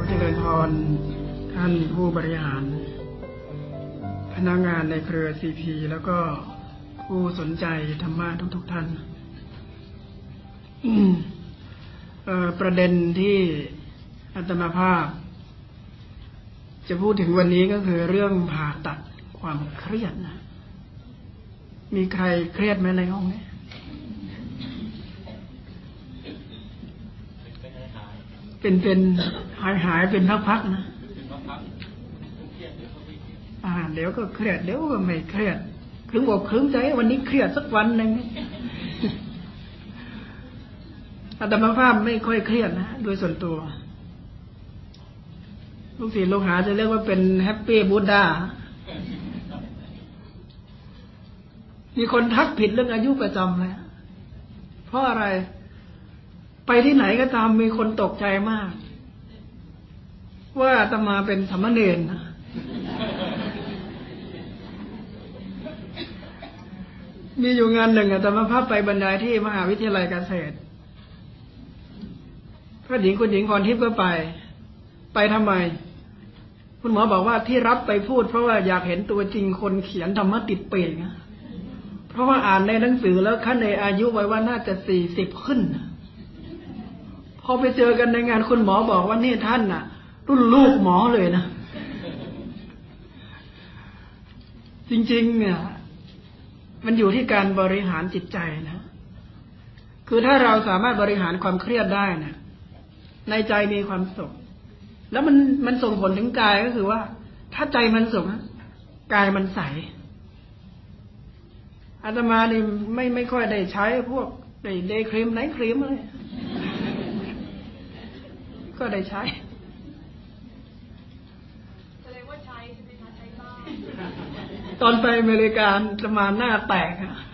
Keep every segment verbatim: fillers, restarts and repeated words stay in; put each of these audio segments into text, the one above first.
เจริญพรท่านผู้บริหารพนักงานในเครือ ซี พี แล้วก็ผู้สนใจธรรมะทุกๆท่านประเด็นที่อาตมาภาพจะพูดถึงวันนี้ก็คือเรื่องผ่าตัดความเครียดนะมีใครเครียดไหมในห้องนี้เป็นเป็นหายหายเป็นพักๆนะอ่าเดี๋ยวก็เครียดเดี๋ยวก็ไม่เครียดครึ้มอกครึ้มใจวันนี้เครียดสักวันหนึ่งอาตมาภาพไม่ค่อยเครียดนะโดยส่วนตัวลูกศิษย์ลูกหาจะเรียกว่าเป็นแฮปปี้บูดดามีคนทักผิดเรื่องอายุประจำเลยเพราะอะไรไปที่ไหนก็ตามมีคนตกใจมากว่าอาตมาเป็นสามเณรนะมีอยู่งานหนึ่งอาตมาภาพไปบรรยายที่มหาวิทยาลัยเกษตรพระหญิงคุณหญิงพรทิพย์ก็ไปไปทำไมคุณหมอบอกว่าที่รับไปพูดเพราะว่าอยากเห็นตัวจริงคนเขียนธรรมะติดเปรกนะเพราะว่าอ่านในหนังสือแล้วขั้นในอายุไว้ว่าน่าจะสี่สิบขึ้นพอไปเจอกันในงานคุณหมอบอกว่านี่ท่านน่ะรุ่นลูกหมอเลยนะจริงๆเนี่ยมันอยู่ที่การบริหารจิตใจนะคือถ้าเราสามารถบริหารความเครียดได้เนี่ยในใจมีความสุขแล้วมันมันส่งผลถึงกายก็คือว่าถ้าใจมันสุขกายมันใสอาตมานี่ไม่ไม่ค่อยได้ใช้พวกไอ้เดย์ครีมไนท์ครีมอะไรก็ได้ใช้แสดงว่าใช้ใช่ไหมคะใช้บ้างตอนไปอเมริกาจะมาหน้าแตก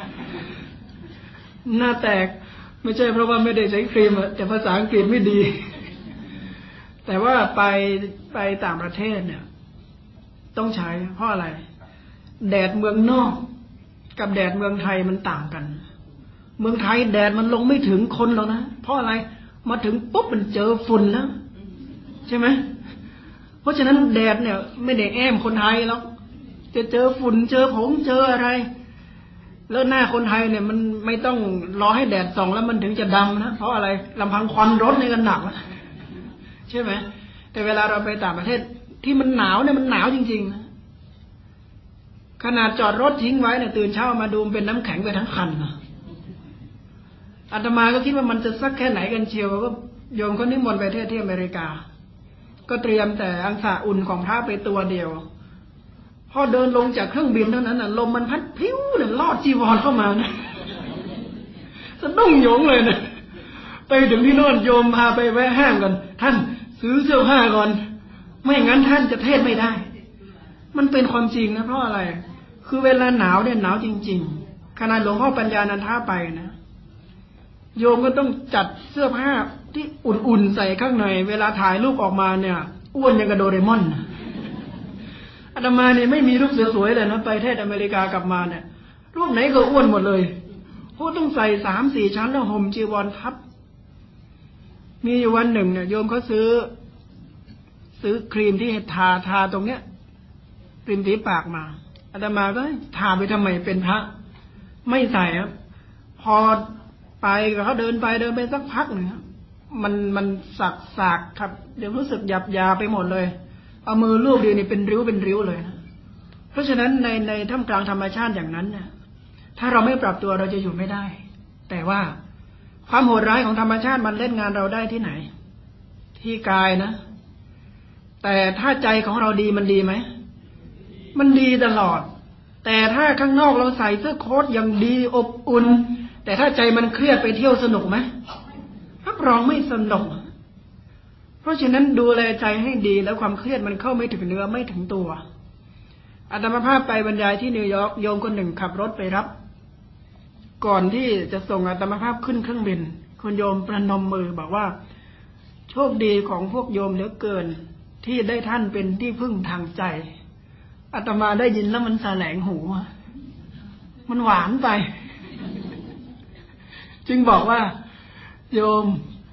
หน้าแตกไม่ใช่เพราะว่าไม่ได้ใช้ครีมแต่ภาษาอังกฤษไม่ดีแต่ว่าไปไปต่างประเทศเนี่ยต้องใช้เพราะอะไรแดดเมืองนอกกับแดดเมืองไทยมันต่างกันเมืองไทยแดดมันลงไม่ถึงคนหรอกนะเพราะอะไรมาถึงปุ๊บมันเจอฝุ่นแล้วใช่ไหมเพราะฉะนั้นแดดเนี่ยไม่ได้แอมคนไทยแล้วจะเจอฝุ่นเจอผงเจออะไรแล้วหน้าคนไทยเนี่ยมันไม่ต้องรอให้แดดส่องแล้วมันถึงจะดำนะเพราะอะไรลำพังควันรถนี่ก็หนักแล้วใช่ไหมแต่เวลาเราไปต่างประเทศที่มันหนาวเนี่ยมันหนาวจริงๆนะขนาดจอดรถทิ้งไว้เนี่ยตื่นเช้ามาดูเป็นน้ำแข็งไปทั้งคันนะอาตมาก็คิดว่ามันจะสักแค่ไหนกันเชียวก็โยมเขานิมนต์ไปเทศที่อเมริกาก็เตรียมแต่อังสะอุ่นของพระไปตัวเดียวพอเดินลงจากเครื่องบินเท่านั้นน่ะลมมันพัดพลิ้วเนี่ยลอดจีวรเข้ามานะสะดุ้งโยงเลยนะไปถึงที่โน่นโยมพาไปแวะห้างก่อนท่านซื้อเสื้อผ้าก่อนไม่งั้นท่านจะเทศไม่ได้มันเป็นความจริงนะเพราะอะไรคือเวลาหนาวเนี่ยหนาวจริงๆขณะหลวงพ่อปัญญานันทาไปนะโยมก็ต้องจัดเสื้อผ้าที่อุ่นๆใส่ข้างในเวลาถ่ายรูปออกมาเนี่ยอ้วนอย่างกับโดเรมอนนะอาตมาเนี่ยไม่มีรูปสวยๆเลยนะไปเทศอเมริกากลับมาเนี่ยรูปไหนก็อ้วนหมดเลยเพราะต้องใส่สามสี่ชั้นแล้วห่มจีวรทับมีอยู่วันหนึ่งเนี่ยโยมเขาซื้อซื้อครีมที่ทาทาตรงเนี้ยครีมที่ปากมาอาตมาก็ทาไปทำไมเป็นพระไม่ใส่ครับพอไปเขาเดินไปเดินไปสักพักหนึ่งมันมันสักสากครับเดี๋ยวรู้สึกหยับยาไปหมดเลยเอามือลูบดีนี่เป็นริ้วเป็นริ้วเลยนะเพราะฉะนั้นในในท่ามกลางธรรมชาติอย่างนั้นเนี่ยถ้าเราไม่ปรับตัวเราจะอยู่ไม่ได้แต่ว่าความโหดร้ายของธรรมชาติมันเล่นงานเราได้ที่ไหนที่กายนะแต่ถ้าใจของเราดีมันดีไหมมันดีตลอดแต่ถ้าข้างนอกเราใส่เสื้อโค้ทอย่างดีอบอุ่นแต่ถ้าใจมันเครียดไปเที่ยวสนุกไหมรับรองไม่สนุกเพราะฉะนั้นดูแลใจให้ดีแล้วความเครียดมันเข้าไม่ถึงเนื้อไม่ถึงตัวอาตมาภาพไปบรรยายที่นิวยอร์กโยมคนหนึ่งขับรถไปรับก่อนที่จะส่งอาตมาภาพขึ้นเครื่องบินคุณโยมประนมมือบอกว่าโชคดีของพวกโยมเหลือเกินที่ได้ท่านเป็นที่พึ่งทางใจอาตมาได้ยินแล้วมันแสลงหูมันหวานไปจึงบอกว่าโยม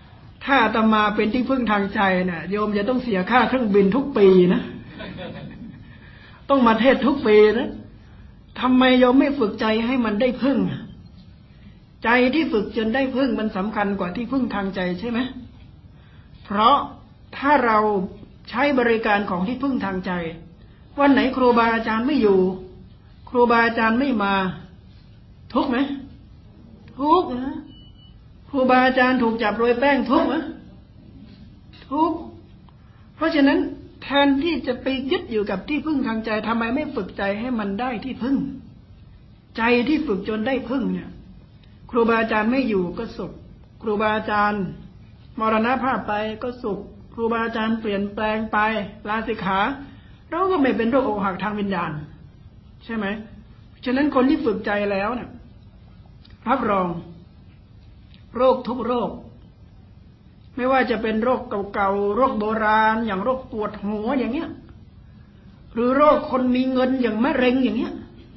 ถ้าอาตมาเป็นที่พึ่งทางใจเนี่ยโยมจะต้องเสียค่าเครื่องบินทุกปีนะต้องมาเทศทุกปีนะทำไมโยมไม่ฝึกใจให้มันได้พึ่งใจที่ฝึกจนได้พึ่งมันสำคัญกว่าที่พึ่งทางใจใช่ไหมเพราะถ้าเราใช้บริการของที่พึ่งทางใจวันไหนครูบาอาจารย์ไม่อยู่ครูบาอาจารย์ไม่มาทุกข์ไหมทุกข์นะครูบาอาจารย์ถูกจับโรยแป้งทุกข์ไหมทุกข์เพราะฉะนั้นแทนที่จะไปยึดอยู่กับที่พึ่งทางใจทำไมไม่ฝึกใจให้มันได้ที่พึ่งใจที่ฝึกจนได้พึ่งเนี่ยครูบาอาจารย์ไม่อยู่ก็สุขครูบาอาจารย์มรณภาพไปก็สุขครูบาอาจารย์เปลี่ยนแปลงไปลาสิกขาเราก็ไม่เป็นโรคอกหักทางวิญญาณใช่ไหมฉะนั้นคนที่ฝึกใจแล้วเนี่ยรับรองโรคทุกโรคไม่ว่าจะเป็นโรคเก่าๆโรคโบราณอย่างโรคปวดหัวอย่างเงี้ยหรือโรคคนมีเงินอย่างมะเร็งอย่างเงี้ย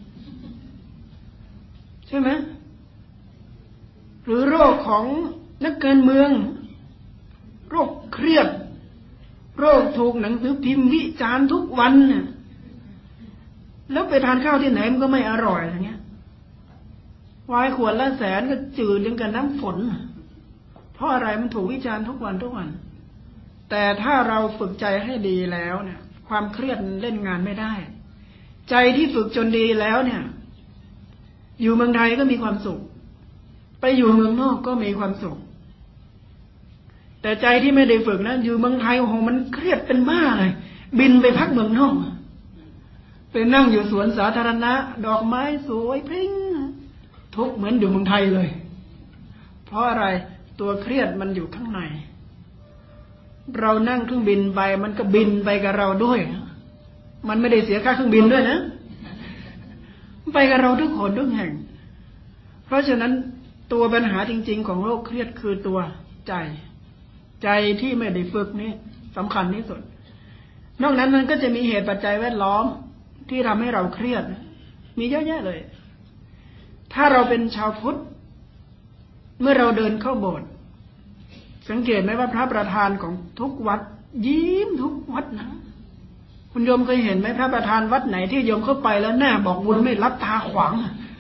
ใช่ไหมหรือโรคของนักการเมืองโรคเครียดโรคถูกหนังสือพิมพ์วิจารณ์ทุกวันน่ะแล้วไปทานข้าวที่ไหนมันก็ไม่อร่อยอย่างเงี้ยวายขวดละแสนก็จืดยังกับน้ำฝนเพราะอะไรมันถูกวิจารณ์ทุกวันทุกวันแต่ถ้าเราฝึกใจให้ดีแล้วเนี่ยความเครียดเล่นงานไม่ได้ใจที่ฝึกจนดีแล้วเนี่ยอยู่เมืองไทยก็มีความสุขไปอยู่เมืองนอกก็มีความสุขแต่ใจที่ไม่ได้ฝึกนะอยู่เมืองไทยโอ้โหมันเครียดเป็นบ้าเลยบินไปพักเมืองนอกไปนั่งอยู่สวนสาธารณะดอกไม้สวยพริ้งทุกเหมือนอยู่เมืองไทยเลยเพราะอะไรตัวเครียดมันอยู่ข้างในเรานั่งเครื่องบินไปมันก็บินไปกับเราด้วยมันไม่ได้เสียค่าเครื่องบินด้วยนะไปกับเราทุกคนทุกแห่งเพราะฉะนั้นตัวปัญหาจริงๆของโรคเครียดคือตัวใจใจที่ไม่ได้ฝึกนี่สำคัญที่สุดนอกนั้นมันก็จะมีเหตุปัจจัยแวดล้อมที่ทำให้เราเครียดมีเยอะแยะเลยถ้าเราเป็นชาวพุทธเมื่อเราเดินเข้าโบสถ์สังเกตไหมว่าพระประธานของทุกวัดยิ้มทุกวัดนะคุณโยมเคยเห็นไหมพระประธานวัดไหนที่โยมเข้าไปแล้วหน้าบอกบุญไม่รับตาขวาง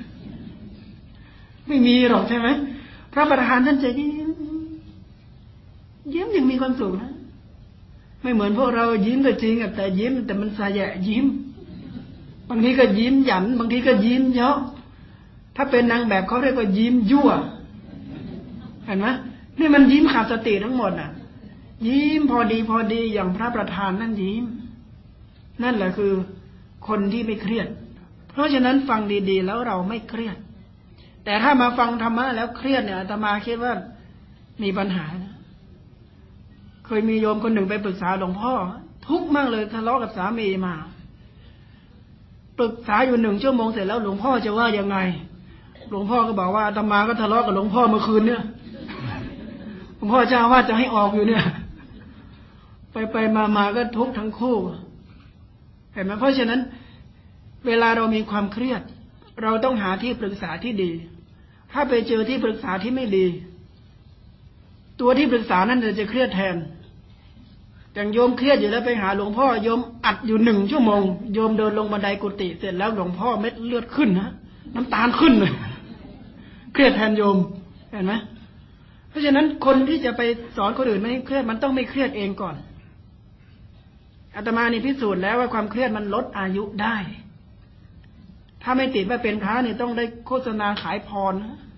ไม่มีหรอกใช่ไหมพระประธานท่านจะยิ้มยิ้มอย่างมีความสุขนะไม่เหมือนพวกเรายิ้มก็จริงแต่ยิ้มแต่มันสายะยิ้มบางทีก็ยิ้มหยันบางทีก็ยิ้มเยอะถ้าเป็นนางแบบเขาเรียกว่ายิ้มยั่วเห็นไหมนี่มันยิ้มขาดสติทั้งหมดน่ะยิ้มพอดีพอดีอย่างพระประธานนั่นยิ้มนั่นแหละคือคนที่ไม่เครียดเพราะฉะนั้นฟังดีๆแล้วเราไม่เครียดแต่ถ้ามาฟังธรรมะแล้วเครียดเนี่ยอาตมาคิดว่ามีปัญหานะเคยมีโยมคนหนึ่งไปปรึกษาหลวงพ่อทุกข์มากเลยทะเลาะกับสามีมาปรึกษาอยู่หนึ่งชั่วโมงเสร็จแล้วหลวงพ่อจะว่ายังไงหลวงพ่อก็บอกว่าอาตมาก็ทะเลาะกับหลวงพ่อเมื่อคืนเนี่ยหลวงพ่อเจ้าว่าจะให้ออกอยู่เนี่ยไปไปมามาก็ทุกข์ทั้งคู่เห็นไหมเพราะฉะนั้นเวลาเรามีความเครียดเราต้องหาที่ปรึกษาที่ดีถ้าไปเจอที่ปรึกษาที่ไม่ดีตัวที่ปรึกษานั่นจะเครียดแทนอย่างโยมเครียดอยู่แล้วไปหาหลวงพ่อโยมอัดอยู่หนึ่งชั่วโมงโยมเดินลงบันไดกุฏิเสร็จแล้วหลวงพ่อเม็ดเลือดขึ้นนะน้ำตาลขึ้นเลยเครียดแทนโยมเห็นไหมเพราะฉะนั้นคนที่จะไปสอนคนอื่นไม่ให้เครียดมันต้องไม่เครียดเองก่อนอาตมานี่พิสูจน์แล้วว่าความเครียดมันลดอายุได้ถ้าไม่ติดว่าเป็นพระนี่ต้องได้โฆษณาขายพร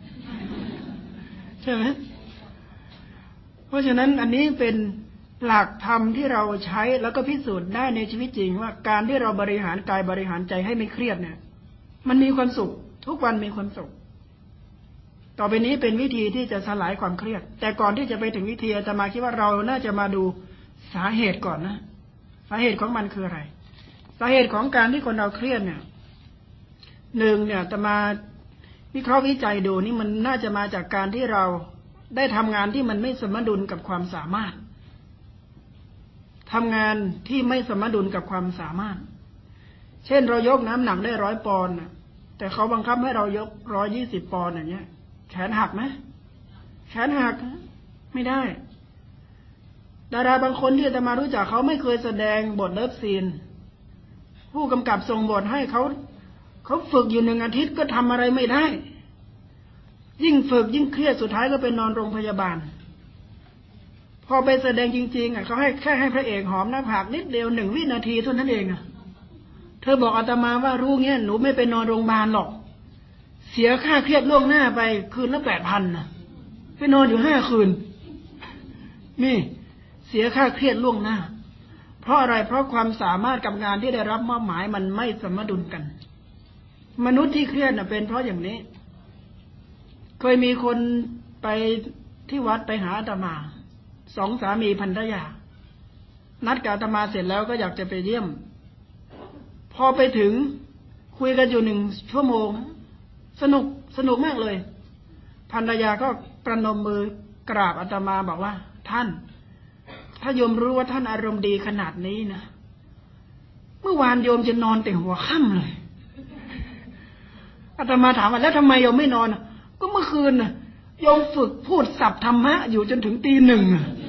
ใช่ไหมเพราะฉะนั้นอันนี้เป็นหลักธรรมที่เราใช้แล้วก็พิสูจน์ได้ในชีวิตจริงว่าการที่เราบริหารกายบริหารใจให้ไม่เครียดเนี่ยมันมีความสุขทุกวันมีความสุขต่อไปนี้เป็นวิธีที่จะสลายความเครียดแต่ก่อนที่จะไปถึงวิธีอาตมาคิดว่าเราน่าจะมาดูสาเหตุก่อนนะสาเหตุของมันคืออะไรสาเหตุของการที่คนเราเครียดเนี่ยหนึ่งเนี่ยอาตมาวิเคราะห์วิจัยดูนี่มันน่าจะมาจากการที่เราได้ทำงานที่มันไม่สมดุลกับความสามารถทำงานที่ไม่สมดุลกับความสามารถเช่นเรายกน้ำหนักได้ร้อยปอนด์แต่เขาบังคับให้เรายกร้อยยี่สิบปอนด์อย่างเงี้ยแขนหักไหมแขนหักไม่ได้ดาราบางคนที่อาตมารู้จักเขาไม่เคยแสดงบทเลิฟซีนผู้กำกับส่งบทให้เขาเขาฝึกอยู่หนึ่งอาทิตย์ก็ทำอะไรไม่ได้ยิ่งฝึกยิ่งเครียดสุดท้ายก็ไปนอนโรงพยาบาลพอไปแสดงจริงๆอ่ะเขาให้แค่ให้พระเอกหอมหน้าผากนิดเดียวหนึ่งวินาทีเท่านั้นเองอ่ะเธอบอกอาตมาว่ารู้เงี้ยหนูไม่ไปนอนโรงพยาบาลหรอกเสียค่าเครียดล่วงหน้าไปคืนละแปดพันนะไปนอนอยู่ห้าคืนนี่เสียค่าเครียดล่วงหน้าเพราะอะไรเพราะความสามารถกับงานที่ได้รับมอบหมายมันไม่สมดุลกันมนุษย์ที่เครียดน่ะเป็นเพราะอย่างนี้เคยมีคนไปที่วัดไปหาอาตมาสองสามีภรรยานัดกับอาตมาเสร็จแล้วก็อยากจะไปเยี่ยมพอไปถึงคุยกันอยู่หนึ่งชั่วโมงสนุกสนุกมากเลยภรรยาก็ประนมมือกราบอาตมาบอกว่าท่านถ้าโยมรู้ว่าท่านอารมณ์ดีขนาดนี้นะเมื่อวานโยมจะนอนแต่หัวค่ำเลยอาตมาถามว่าแล้วทำไมโยมไม่นอนก็เมื่อคืนน่ะโยมฝึกพูดศัพท์ธรรมะอยู่จนถึงตีหนึ่ง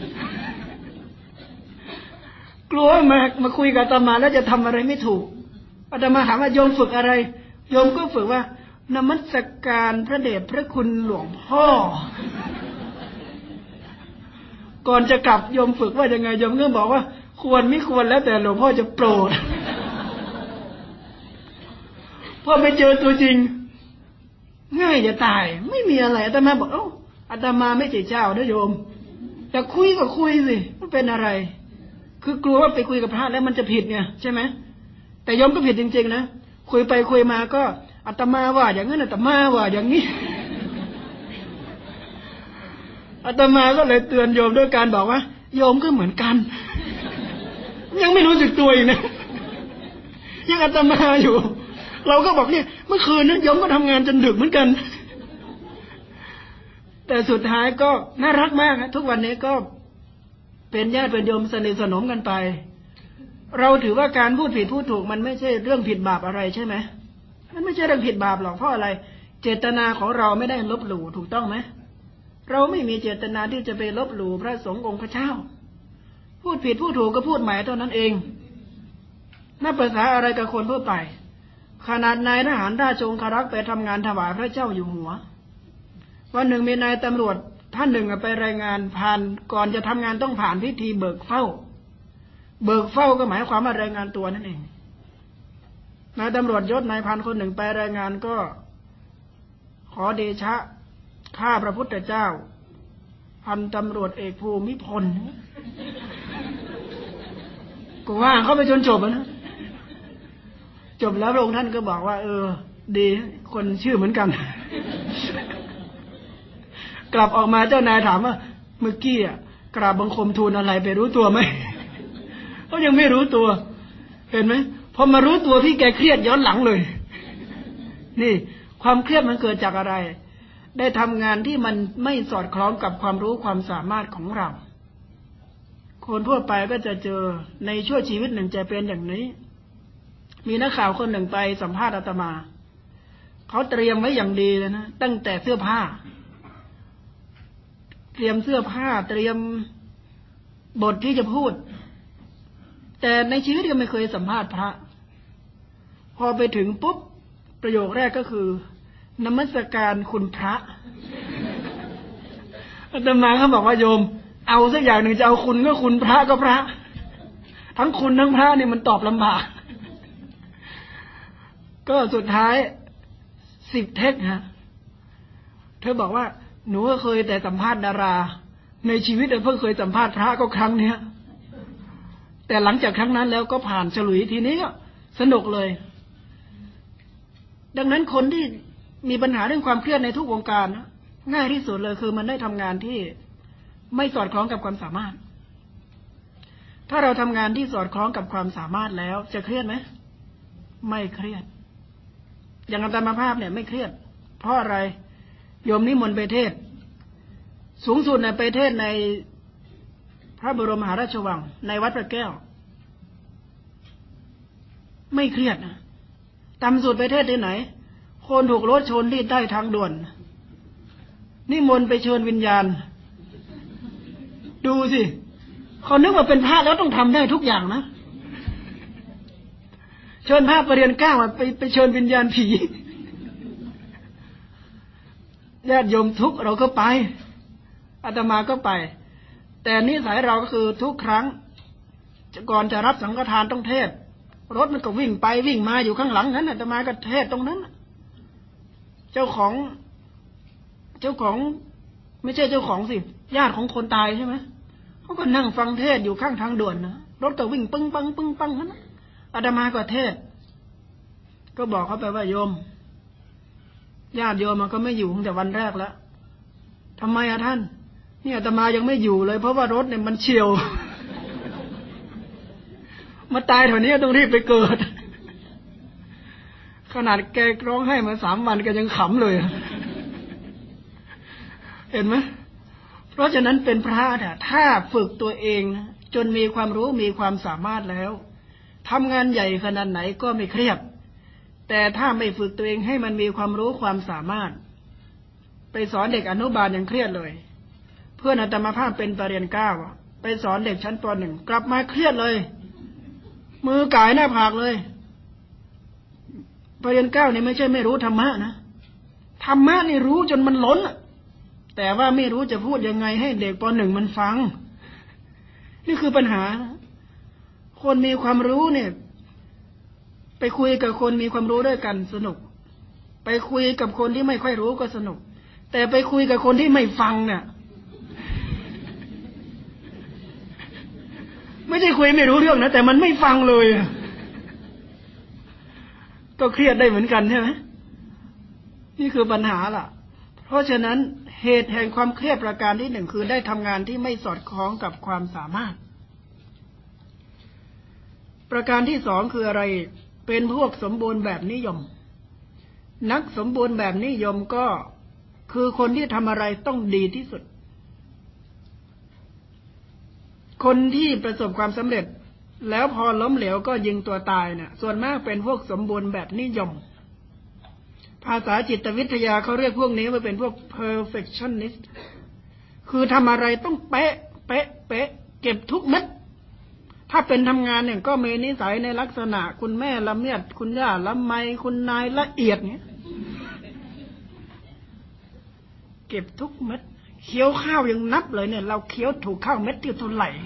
กลัวมามาคุยกับอาตมาแล้วจะทำอะไรไม่ถูกอาตมาถามว่าโยมฝึกอะไรโยมก็ฝึกว่านมัสการพระเดชพระคุณหลวงพ่อก่อนจะกลับโยมฝึกว่ายังไงโยมก็บอกว่าควรไม่ควรแล้วแต่หลวงพ่อจะโปรดพอไปเจอตัวจริงง่ายจะตายไม่มีอะไรอาตมาบอกเอ้าอาตมาไม่ใช่เจ้านะโยมแต่คุยก็คุยสิมันเป็นอะไรคือกลัวว่าไปคุยกับพระแล้วมันจะผิดไงใช่ไหมแต่โยมก็ผิดจริงๆนะคุยไปคุยมาก็อาตมาว่าอย่างนั้นอาตมาว่าอย่างนี้อาตมาก็เลยเตือนโยมด้วยการบอกว่าโยมก็เหมือนกันยังไม่รู้สึกตัวอีกนะยังอาตมาอยู่เราก็บอกเนี่ยเมื่อคืนนั้นโยมก็ทำงานจนดึกเหมือนกันแต่สุดท้ายก็น่ารักมากนะทุกวันนี้ก็เป็นญาติเป็นโยมสนิทสนมกันไปเราถือว่าการพูดผิดพูดถูกมันไม่ใช่เรื่องผิดบาปอะไรใช่ไหมมันไม่ใช่เรื่องผิดบาปหรอกเพราะอะไรเจตนาของเราไม่ได้ลบหลู่ถูกต้องไหมเราไม่มีเจตนาที่จะไปลบหลู่พระสงฆ์องค์พระเจ้าพูดผิดพูดถูกก็พูดใหม่เท่านั้นเองน่าภาษาอะไรกับคนทั่วไปขนาดนายทหารราชองครักษ์ไปทำงานถวายพระเจ้าอยู่หัววันหนึ่งมีนายตำรวจท่านหนึ่งไปรายงานผ่านก่อนจะทำงานต้องผ่านพิธีเบิกเฝ้าเบิกเฝ้าก็หมายความว่ารายงานตัวนั่นเองนายตำรวจยศนายพันคนหนึ่งไปรายงานก็ขอเดชะข้าพระพุทธเจ้าพันตำรวจเอกภูมิพลก็ว่าเขาไปจนจบนะจบแล้วพระองค์ท่านก็บอกว่าเออดีคนชื่อเหมือนกันกลับออกมาเจ้านายถามว่าเมื่อกี้อ่ะกราบบังคมทูลอะไรไปรู้ตัวไหมเขายังไม่รู้ตัวเห็นไหมพอมารู้ตัวพี่แกเครียดย้อนหลังเลยนี่ความเครียดมันเกิดจากอะไรได้ทำงานที่มันไม่สอดคล้องกับความรู้ความสามารถของเราคนทั่วไปก็จะเจอในช่วงชีวิตหนึ่งจะเป็นอย่างนี้มีนักข่าวคนหนึ่งไปสัมภาษณ์อาตมาเขาเตรียมไว้อย่างดีเลยนะตั้งแต่เสื้อผ้าเตรียมเสื้อผ้าเตรียมบทที่จะพูดแต่ในชีวิตก็ไม่เคยสัมภาษณ์พระพอไปถึงปุ๊บประโยคแรกก็คือนมัสการคุณพระอาตมาเขาบอกว่าโยมเอาสักอย่างหนึ่งจะเอาคุณก็คุณพระก็พระทั้งคุณทั้งพระเนี่ยมันตอบลำบากก็สุดท้ายสิบเทคฮะเธอบอกว่าหนูก็เคยแต่สัมภาษณ์ดาราในชีวิตเพิ่งเคยสัมภาษณ์พระก็ครั้งเนี้ยแต่หลังจากครั้งนั้นแล้วก็ผ่านฉลุยทีนี้ก็สนุกเลยดังนั้นคนที่มีปัญหาเรื่องความเครียดในทุกวงการง่ายที่สุดเลยคือมันได้ทำงานที่ไม่สอดคล้องกับความสามารถถ้าเราทำงานที่สอดคล้องกับความสามารถแล้วจะเครียดไหมไม่เครียดอย่างอาตมาภาพเนี่ยไม่เครียดเพราะอะไรโยมนิมนต์ไปเทศสูงสุดในไปเทศในพระบรมมหาราชวังในวัดพระแก้วไม่เครียดนะต่ำสุดไปเทศที่ไหนคนถูกรถชนที่ใต้ทางด่วนนิมนต์ไปเชิญวิญญาณดูสิเขานึกว่าเป็นพระแล้วต้องทำได้ทุกอย่างนะเชิญพระไปเรียนเก้าไปไปเชิญวิญญาณผีญาติโยมทุกเราก็ไปอาตมาก็ไปแต่นิสัยเราก็คือทุกครั้งก่อนจะรับสังฆทานต้องเทศรถมันก็วิ่งไปวิ่งมาอยู่ข้างหลังนั้นอาตมาก็เทศตรงนั้นเจ้าของเจ้าของไม่ใช่เจ้าของสิญาติของคนตายใช่ไหมเขาก็นั่งฟังเทศอยู่ข้างทางด่วนนะรถก็วิ่งปึ้งปังปึ้งปังนั้นอาตมาก็เทศก็บอกเขาไปว่าโยมญาติโยมมันก็ไม่อยู่ตั้งแต่วันแรกแล้วทำไมอะท่านนี่อาตมายังไม่อยู่เลยเพราะว่ารถเนี่ยมันเฉียวมาตายแถวนี้ต้องรีบไปเกิดขนาดแกร้องไห้มาสามวันแกยังขำเลยเห็นไหมเพราะฉะนั้นเป็นพระเนี่ยถ้าฝึกตัวเองนะจนมีความรู้มีความสามารถแล้วทำงานใหญ่ขนาดไหนก็ไม่เครียดแต่ถ้าไม่ฝึกตัวเองให้มันมีความรู้ความสามารถไปสอนเด็กอนุบาลยังเครียดเลยเพื่อนอาตมาภาพเป็นปรริญญาเก้าไปสอนเด็กชั้นปหนึ่งกลับมาเครียดเลยมือก่ายหน้าผากเลยปรริญญาเก้านี่ไม่ใช่ไม่รู้ธรรมะนะธรรมะนี่รู้จนมันล้นแต่ว่าไม่รู้จะพูดยังไงให้เด็กปหนึ่งมันฟังนี่คือปัญหาคนมีความรู้เนี่ยไปคุยกับคนมีความรู้ด้วยกันสนุกไปคุยกับคนที่ไม่ค่อยรู้ก็สนุกแต่ไปคุยกับคนที่ไม่ฟังเนี่ยไม่ใช่คุยไม่รู้เรื่องนะแต่มันไม่ฟังเลยก็เครียดได้เหมือนกันใช่ไหมนี่คือปัญหาล่ะเพราะฉะนั้นเหตุแห่งความเครียดประการที่หนึ่งคือได้ทำงานที่ไม่สอดคล้องกับความสามารถประการที่สองคืออะไรเป็นพวกสมบูรณ์แบบนิยมนักสมบูรณ์แบบนิยมก็คือคนที่ทำอะไรต้องดีที่สุดคนที่ประสบความสำเร็จแล้วพอล้มเหลวก็ยิงตัวตายเนี่ยส่วนมากเป็นพวกสมบูรณ์แบบนิยมภาษาจิตวิทยาเขาเรียกพวกนี้ว่าเป็นพวก perfectionist คือทำอะไรต้องเป๊ะเป๊ะเป๊ะเก็บทุกเม็ดถ้าเป็นทำงานเนี่ยก็มีนิสัยในลักษณะคุณแม่ละเมียดคุณย่าละไมคุณนายละเอียดเนี่ยเก็บทุกเม็ดเคี้ยวข้าวยังนับเลยเนี่ยเราเคี้ยวถูกข้าวเม็ดที่เท่าไหร่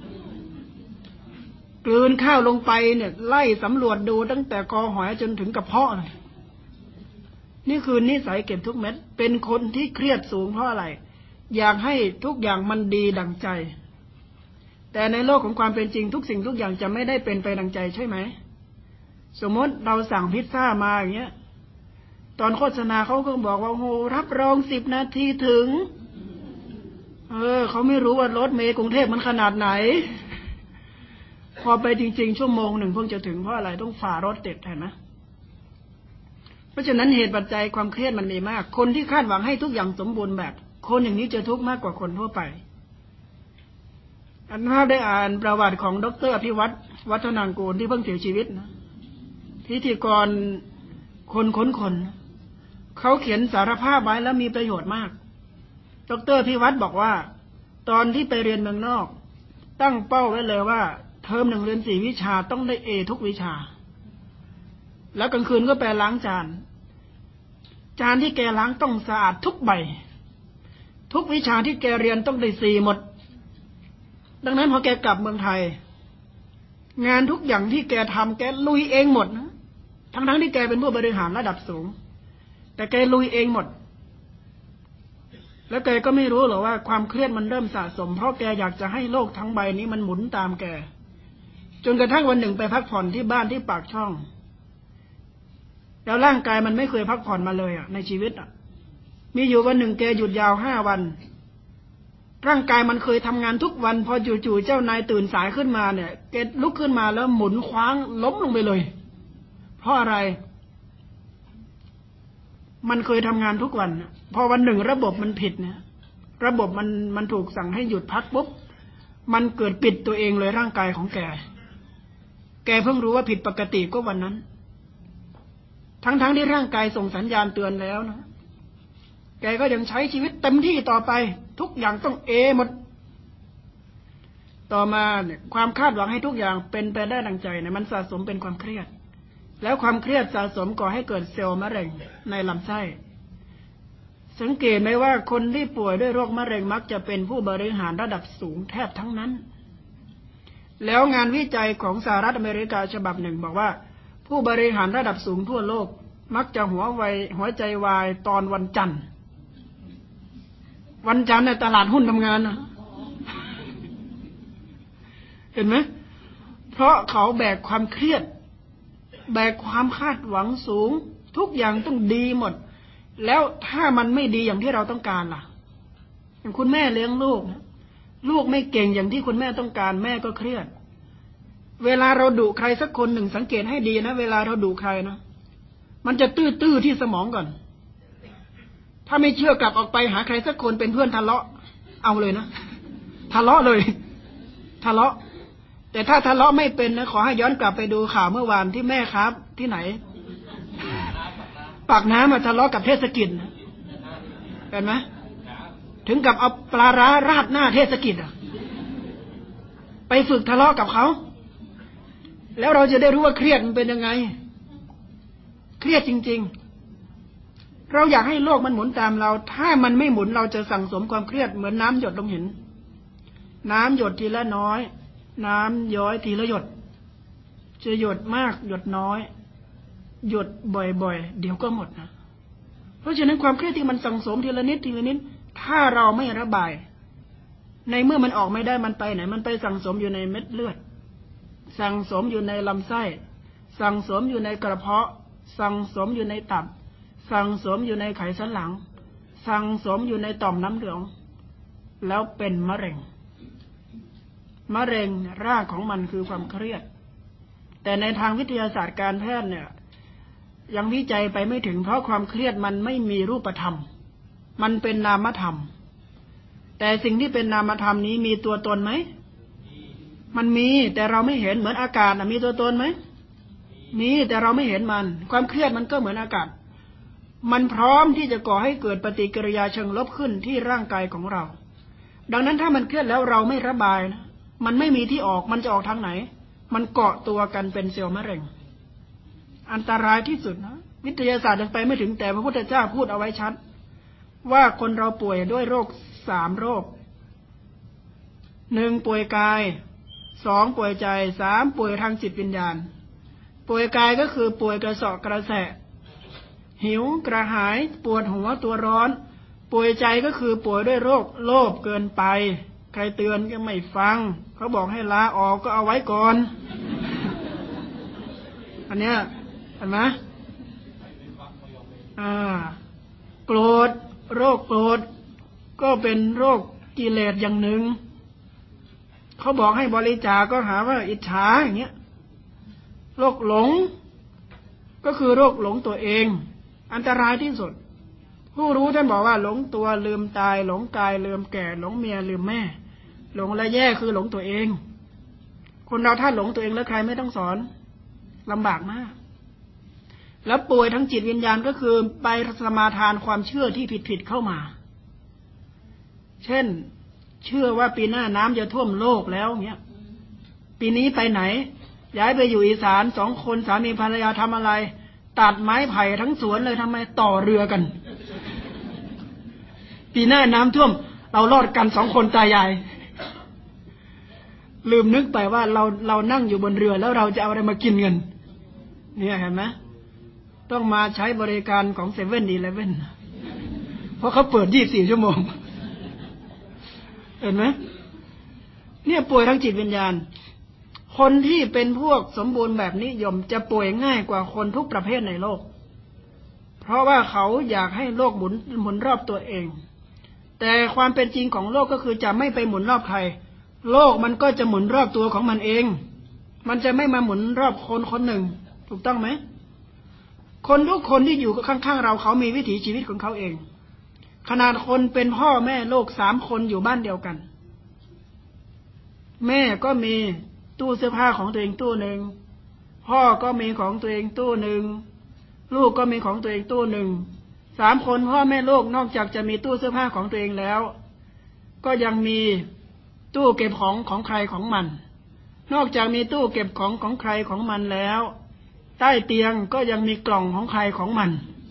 กลืนข้าวลงไปเนี่ยไล่สำรวจดูตั้งแต่คอหอยจนถึงกระเพาะเลยนี่คือนิสัยเก็บทุกเม็ดเป็นคนที่เครียดสูงเพราะอะไรอยากให้ทุกอย่างมันดีดังใจแต่ในโลกของความเป็นจริงทุกสิ่งทุกอย่างจะไม่ได้เป็นไปดังใจใช่ไหมสมมติเราสั่งพิซซ่ามาอย่างเงี้ยตอนโฆษณาเขาก็บอกว่าโหรับรองสิบนาทีถึงเออเขาไม่รู้ว่ารถเมล์กรุงเทพมันขนาดไหนพอไปจริงๆชั่วโมงหนึ่งเพิ่งจะถึงเพราะอะไรต้องฝ่ารถติดเห็นไหมเพราะฉะนั้นเหตุปัจจัยความเครียดมันมีมากคนที่คาดหวังให้ทุกอย่างสมบูรณ์แบบคนอย่างนี้จะทุกข์มากกว่าคนทั่วไปอันน่าได้อ่านประวัติของดร.อภิวัตรวัฒนางกูลที่เพิ่งเสียชีวิตนะพิธีกรคนค้นคนเขาเขียนสารภาพไว้แล้วมีประโยชน์มากดร.อภิวัตรบอกว่าตอนที่ไปเรียนเมืองนอกตั้งเป้าไว้เลยว่าเทอมหนึ่งเรียนสี่วิชาต้องได้เอทุกวิชาแล้วกลางคืนก็ไปล้างจานจานที่แกล้างต้องสะอาดทุกใบทุกวิชาที่แกเรียนต้องได้สี่หมดดังนั้นพอแกกลับเมืองไทยงานทุกอย่างที่แกทำแกลุยเองหมดนะทั้งๆที่แกเป็นผู้บริหารระดับสูงแต่แกลุยเองหมดแล้วแกก็ไม่รู้หรอกว่าความเครียดมันเริ่มสะสมเพราะแกอยากจะให้โลกทั้งใบนี้มันหมุนตามแกจนกระทั่งวันหนึ่งไปพักผ่อนที่บ้านที่ปากช่องแล้วร่างกายมันไม่เคยพักผ่อนมาเลยอ่ะในชีวิตอ่ะมีอยู่วันหนึ่งแกหยุดยาวห้าวันร่างกายมันเคยทำงานทุกวันพอจู่ๆเจ้านายตื่นสายขึ้นมาเนี่ยแกลุกขึ้นมาแล้วหมุนคว้างล้มลงไปเลยเพราะอะไรมันเคยทำงานทุกวันพอวันหนึ่งระบบมันผิดเนี่ยระบบมันมันถูกสั่งให้หยุดพักปุ๊บมันเกิดปิดตัวเองเลยร่างกายของแกแกเพิ่งรู้ว่าผิดปกติก็วันนั้นทั้งๆ ท, ที่ร่างกายส่งสัญญาณเตือนแล้วนะแกก็ยังใช้ชีวิตเต็มที่ต่อไปทุกอย่างต้องเอหมดต่อมาเนี่ยความคาดหวังให้ทุกอย่างเป็นไปได้ดังใจเนี่ยมันสะสมเป็นความเครียดแล้วความเครียดสะสมก่อให้เกิดเซลล์มะเร็งในลำไส้สังเกตไหมว่าคนที่ป่วยด้วยโรคมะเร็งมักจะเป็นผู้บริหารระดับสูงแทบทั้งนั้นแล้วงานวิจัยของสหรัฐอเมริกาฉบับหนึ่งบอกว่าผู้บริหารระดับสูงทั่วโลกมักจะหัวไวหัวใจวายตอนวันจันทร์วันจันทร์ในตลาดหุ้นทำงานนะเห็นไหมเพราะเขาแบกความเครียดแบกความคาดหวังสูงทุกอย่างต้องดีหมดแล้วถ้ามันไม่ดีอย่างที่เราต้องการล่ะอย่างคุณแม่เลี้ยงลูกลูกไม่เก่งอย่างที่คุณแม่ต้องการแม่ก็เครียดเวลาเราดุใครสักคนหนึ่งสังเกตให้ดีนะเวลาเราดุใครนะมันจะตื้อๆที่สมองก่อนถ้าไม่เชื่อกลับออกไปหาใครสักคนเป็นเพื่อนทะเลาะเอาเลยนะทะเลาะเลยทะเลาะแต่ถ้าทะเลาะไม่เป็นนะขอให้ย้อนกลับไปดูข่าวเมื่อวานที่แม่ครับที่ไหนปากน้ำมาทะเลาะกับเทศกิจเห็นไหมถึงกับเอาปลาร้าราดหน้าเทศกิจอ่ะไปฝึกทะเลาะกับเขาแล้วเราจะได้รู้ว่าเครียดมันเป็นยังไงเครียดจริงๆเราอยากให้โลกมันหมุนตามเราถ้ามันไม่หมุนเราจะสั่งสมความเครียดเหมือนน้ำหยดลงหินน้ำหยดทีละน้อยน้ำย้อยทีละหยดจะหยดมากหยดน้อยหยดบ่อยๆเดี๋ยวก็หมดนะเพราะฉะนั้นความเครียดที่มันสั่งสมทีละนิดทีละนิดถ้าเราไม่ระบายในเมื่อมันออกไม่ได้มันไปไหนมันไปสั่งสมอยู่ในเม็ดเลือดสั่งสมอยู่ในลำไส้สั่งสมอยู่ในกระเพาะสั่งสมอยู่ในตับสั่งสมอยู่ในไขสันหลังสั่งสมอยู่ในต่อมน้ำเหลืองแล้วเป็นมะเร็งมะเร็งรากของมันคือความเครียดแต่ในทางวิทยาศาสตร์การแพทย์เนี่ยยังวิจัยไปไม่ถึงเพราะความเครียดมันไม่มีรูปธรรมมันเป็นนามธรรมแต่สิ่งที่เป็นนามธรรมนี้มีตัวตนไหมมันมีแต่เราไม่เห็นเหมือนอากาศมีตัวตนไหมมีแต่เราไม่เห็นมันความเครียดมันก็เหมือนอากาศมันพร้อมที่จะก่อให้เกิดปฏิกิริยาเชิงลบขึ้นที่ร่างกายของเราดังนั้นถ้ามันเครียดแล้วเราไม่ระบายนะมันไม่มีที่ออกมันจะออกทางไหนมันเกาะตัวกันเป็นเซลล์มะเร็งอันตรายที่สุดนะวิทยาศาสตร์ยังไปไม่ถึงแต่พระพุทธเจ้าพูดเอาไว้ชัดว่าคนเราป่วยด้วยโรคสามโรคหนึ่งป่วยกายสองป่วยใจสามป่วยทางจิตวิญญาณป่วยกายก็คือป่วยกระเสาะกระแสะหิวกระหายปวดหัวตัวร้อนป่วยใจก็คือป่วยด้วยโรคโลภเกินไปใครเตือนก็ไม่ฟังเขาบอกให้ลาออกก็เอาไว้ก่อนอันเนี้ยเห็นไหมอ่าโกรธโรคโกรธก็เป็นโรคกิเลสอย่างหนึ่งเขาบอกให้บริจาคก็หาว่าอิจฉาอย่างเงี้ยโรคหลงก็คือโรคหลงตัวเองอันตรายที่สุดผู้รู้ท่านบอกว่าหลงตัวลืมตายหลงกายลืมแก่หลงเมียลืมแม่หลงและแย่คือหลงตัวเองคนเราถ้าหลงตัวเองแล้วใครไม่ต้องสอนลำบากมากแล้วป่วยทั้งจิตวิญญาณก็คือไปสมาทานความเชื่อที่ผิดๆเข้ามาเช่นเชื่อว่าปีหน้าน้ำจะท่วมโลกแล้วเงี้ยปีนี้ไปไหนย้ายไปอยู่อีสานสองคนสามีภรรยาทำอะไรตัดไม้ไผ่ทั้งสวนเลยทำไมต่อเรือกันปีหน้าน้ำท่วมเรารอดกันสองคนตายายลืมนึกไปว่าเราเรานั่งอยู่บนเรือแล้วเราจะเอาอะไรมากินกันเนี่ยเห็นไหมต้องมาใช้บริการของเซเว่นอีเลฟเว่นเพราะเขาเปิดยี่สิบสี่ชั่วโมงเห็นไหมเนี่ยป่วยทั้งจิตวิญญาณคนที่เป็นพวกสมบูรณ์แบบนิยมจะป่วยง่ายกว่าคนทุกประเภทในโลกเพราะว่าเขาอยากให้โลกหมุนหมุนรอบตัวเองแต่ความเป็นจริงของโลกก็คือจะไม่ไปหมุนรอบใครโลกมันก็จะหมุนรอบตัวของมันเองมันจะไม่มาหมุนรอบคนคนหนึ่งถูกต้องไหมคนทุกคนที่อยู่ข้างๆเราเขามีวิถีชีวิตของเขาเองขนาดคนเป็นพ่อแม่ลูกสามคนอยู่บ้านเดียวกันแม่ก็มีตู้เสื้อผ้าของตัวเองตู้หนึ่งพ่อก็มีของตัวเองตู้หนึ่งลูกก็มีของตัวเองตู้หนึ่งสามคนพ่อแม่ลูกนอกจากจะมีตู้เสื้อผ้าของตัวเองแล้วก็ยังมีตู้เก็บของของใครของมันนอกจากมีตู้เก็บของของใครของมันแล้วใต้เตียงก็ยังมีกล่องของใครของมัน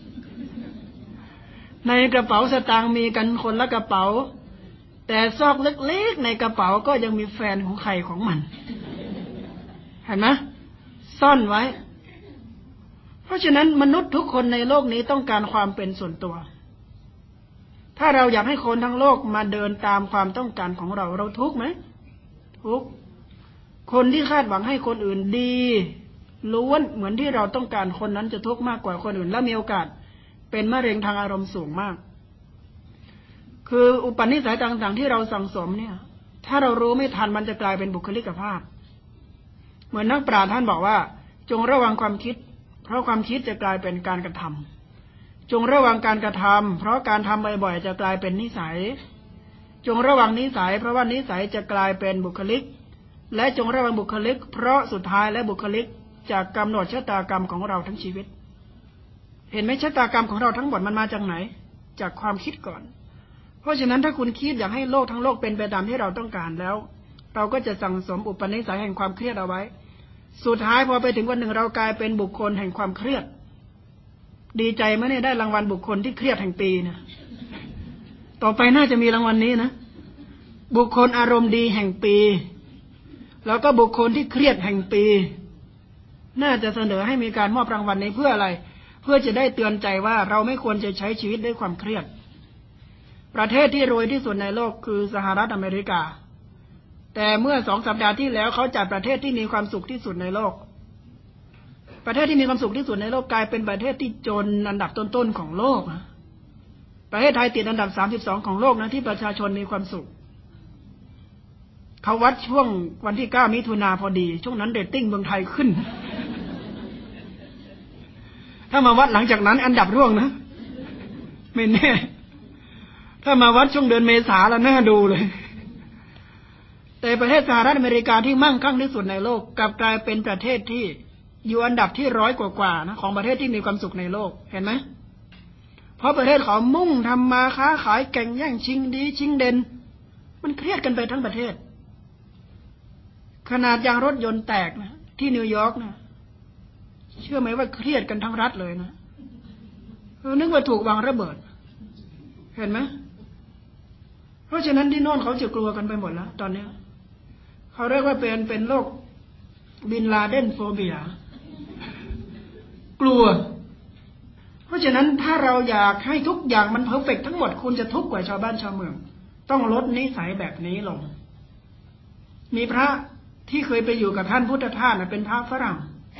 ในกระเป๋าสตางค์มีกันคนละกระเป๋าแต่ซอกเล็กๆในกระเป๋าก็ยังมีแฟนของใครของมันเห็นไหมซ่อนไว้เพราะฉะนั้นมนุษย์ทุกคนในโลกนี้ต้องการความเป็นส่วนตัวถ้าเราอยากให้คนทั้งโลกมาเดินตามความต้องการของเราเราทุกข์ไหมทุกข์คนที่คาดหวังให้คนอื่นดีล้วนเหมือนที่เราต้องการคนนั้นจะทุกข์มากกว่าคนอื่นและมีโอกาสเป็นมะเร็งทางอารมณ์สูงมากคืออุปนิสัยต่างๆที่เราสั่งสมเนี่ยถ้าเรารู้ไม่ทันมันจะกลายเป็นบุคลิกภาพเหมือนนักปราชญ์ท่านบอกว่าจงระวังความคิดเพราะความคิดจะกลายเป็นการกระทำจงระวังการกระทำเพราะการทำบ่อยๆจะกลายเป็นนิสัยจงระวังนิสัยเพราะว่านิสัยจะกลายเป็นบุคลิกและจงระวังบุคลิกเพราะสุดท้ายและบุคลิกจะกำหนดชะตากรรมของเราทั้งชีวิตเห็นไหมชะตากรรมของเราทั้งหมดมันมาจากไหนจากความคิดก่อนเพราะฉะนั้นถ้าคุณคิดอยากให้โลกทั้งโลกเป็นไปตามที่เราต้องการแล้วเราก็จะสั่งสมอุปนิสัยแห่งความเครียดเอาไว้สุดท้ายพอไปถึงวันหนึ่งเรากลายเป็นบุคคลแห่งความเครียดดีใจไหมเนี่ยได้รางวัลบุคคลที่เครียดแห่งปีนะต่อไปน่าจะมีรางวัลนี้นะบุคคลอารมณ์ดีแห่งปีแล้วก็บุคคลที่เครียดแห่งปีน่าจะเสนอให้มีการมอบรางวัลนี้เพื่ออะไรเพื่อจะได้เตือนใจว่าเราไม่ควรจะใช้ชีวิตด้วยความเครียดประเทศที่รวยที่สุดในโลกคือสหรัฐอเมริกาแต่เมื่อสองสัปดาห์ที่แล้วเขาจัดประเทศที่มีความสุขที่สุดในโลกประเทศที่มีความสุขที่สุดในโลกกลายเป็นประเทศที่จนอันดับต้นๆของโลกประเทศไทยติดอันดับสามสิบสองของโลกนะที่ประชาชนมีความสุขเขาวัดช่วงวันที่เก้ามิถุนาพอดีช่วงนั้นเรตติ้งเมืองไทยขึ้นถ้ามาวัดหลังจากนั้นอันดับร่วงนะไม่แน่ถ้ามาวัดช่วงเดือนเมษาแล้วน่าดูเลยแต่ประเทศสหรัฐอเมริกาที่มั่งคั่งที่สุดในโลกกลับกลายเป็นประเทศที่อยู่อันดับที่ร้อยกว่าๆนะของประเทศที่มีความสุขในโลกเห็นไหมเพราะประเทศเขามุ่งทำมาค้าขายแข่งแย่งชิงดีชิงเด่นมันเครียดกันไปทั้งประเทศขนาดยางรถยนต์แตกนะที่นิวยอร์กนะเชื่อไหมว่าเครียดกันทั้งรัฐเลยนะนึกว่าถูกวางระเบิดเห็นไหมเพราะฉะนั้นที่โน่นเขาจะกลัวกันไปหมดแล้วตอนนี้เขาเรียกว่าเป็นเป็นโรคบินลาเดนโฟเบียกลัวเพราะฉะนั้นถ้าเราอยากให้ทุกอย่างมันเพอร์เฟกต์ทั้งหมดคุณจะทุกข์กว่าชาวบ้านชาวเมืองต้องลดนิสัยแบบนี้ลงมีพระที่เคยไปอยู่กับท่านพุทธทาสนะเป็นพระฝรั่ง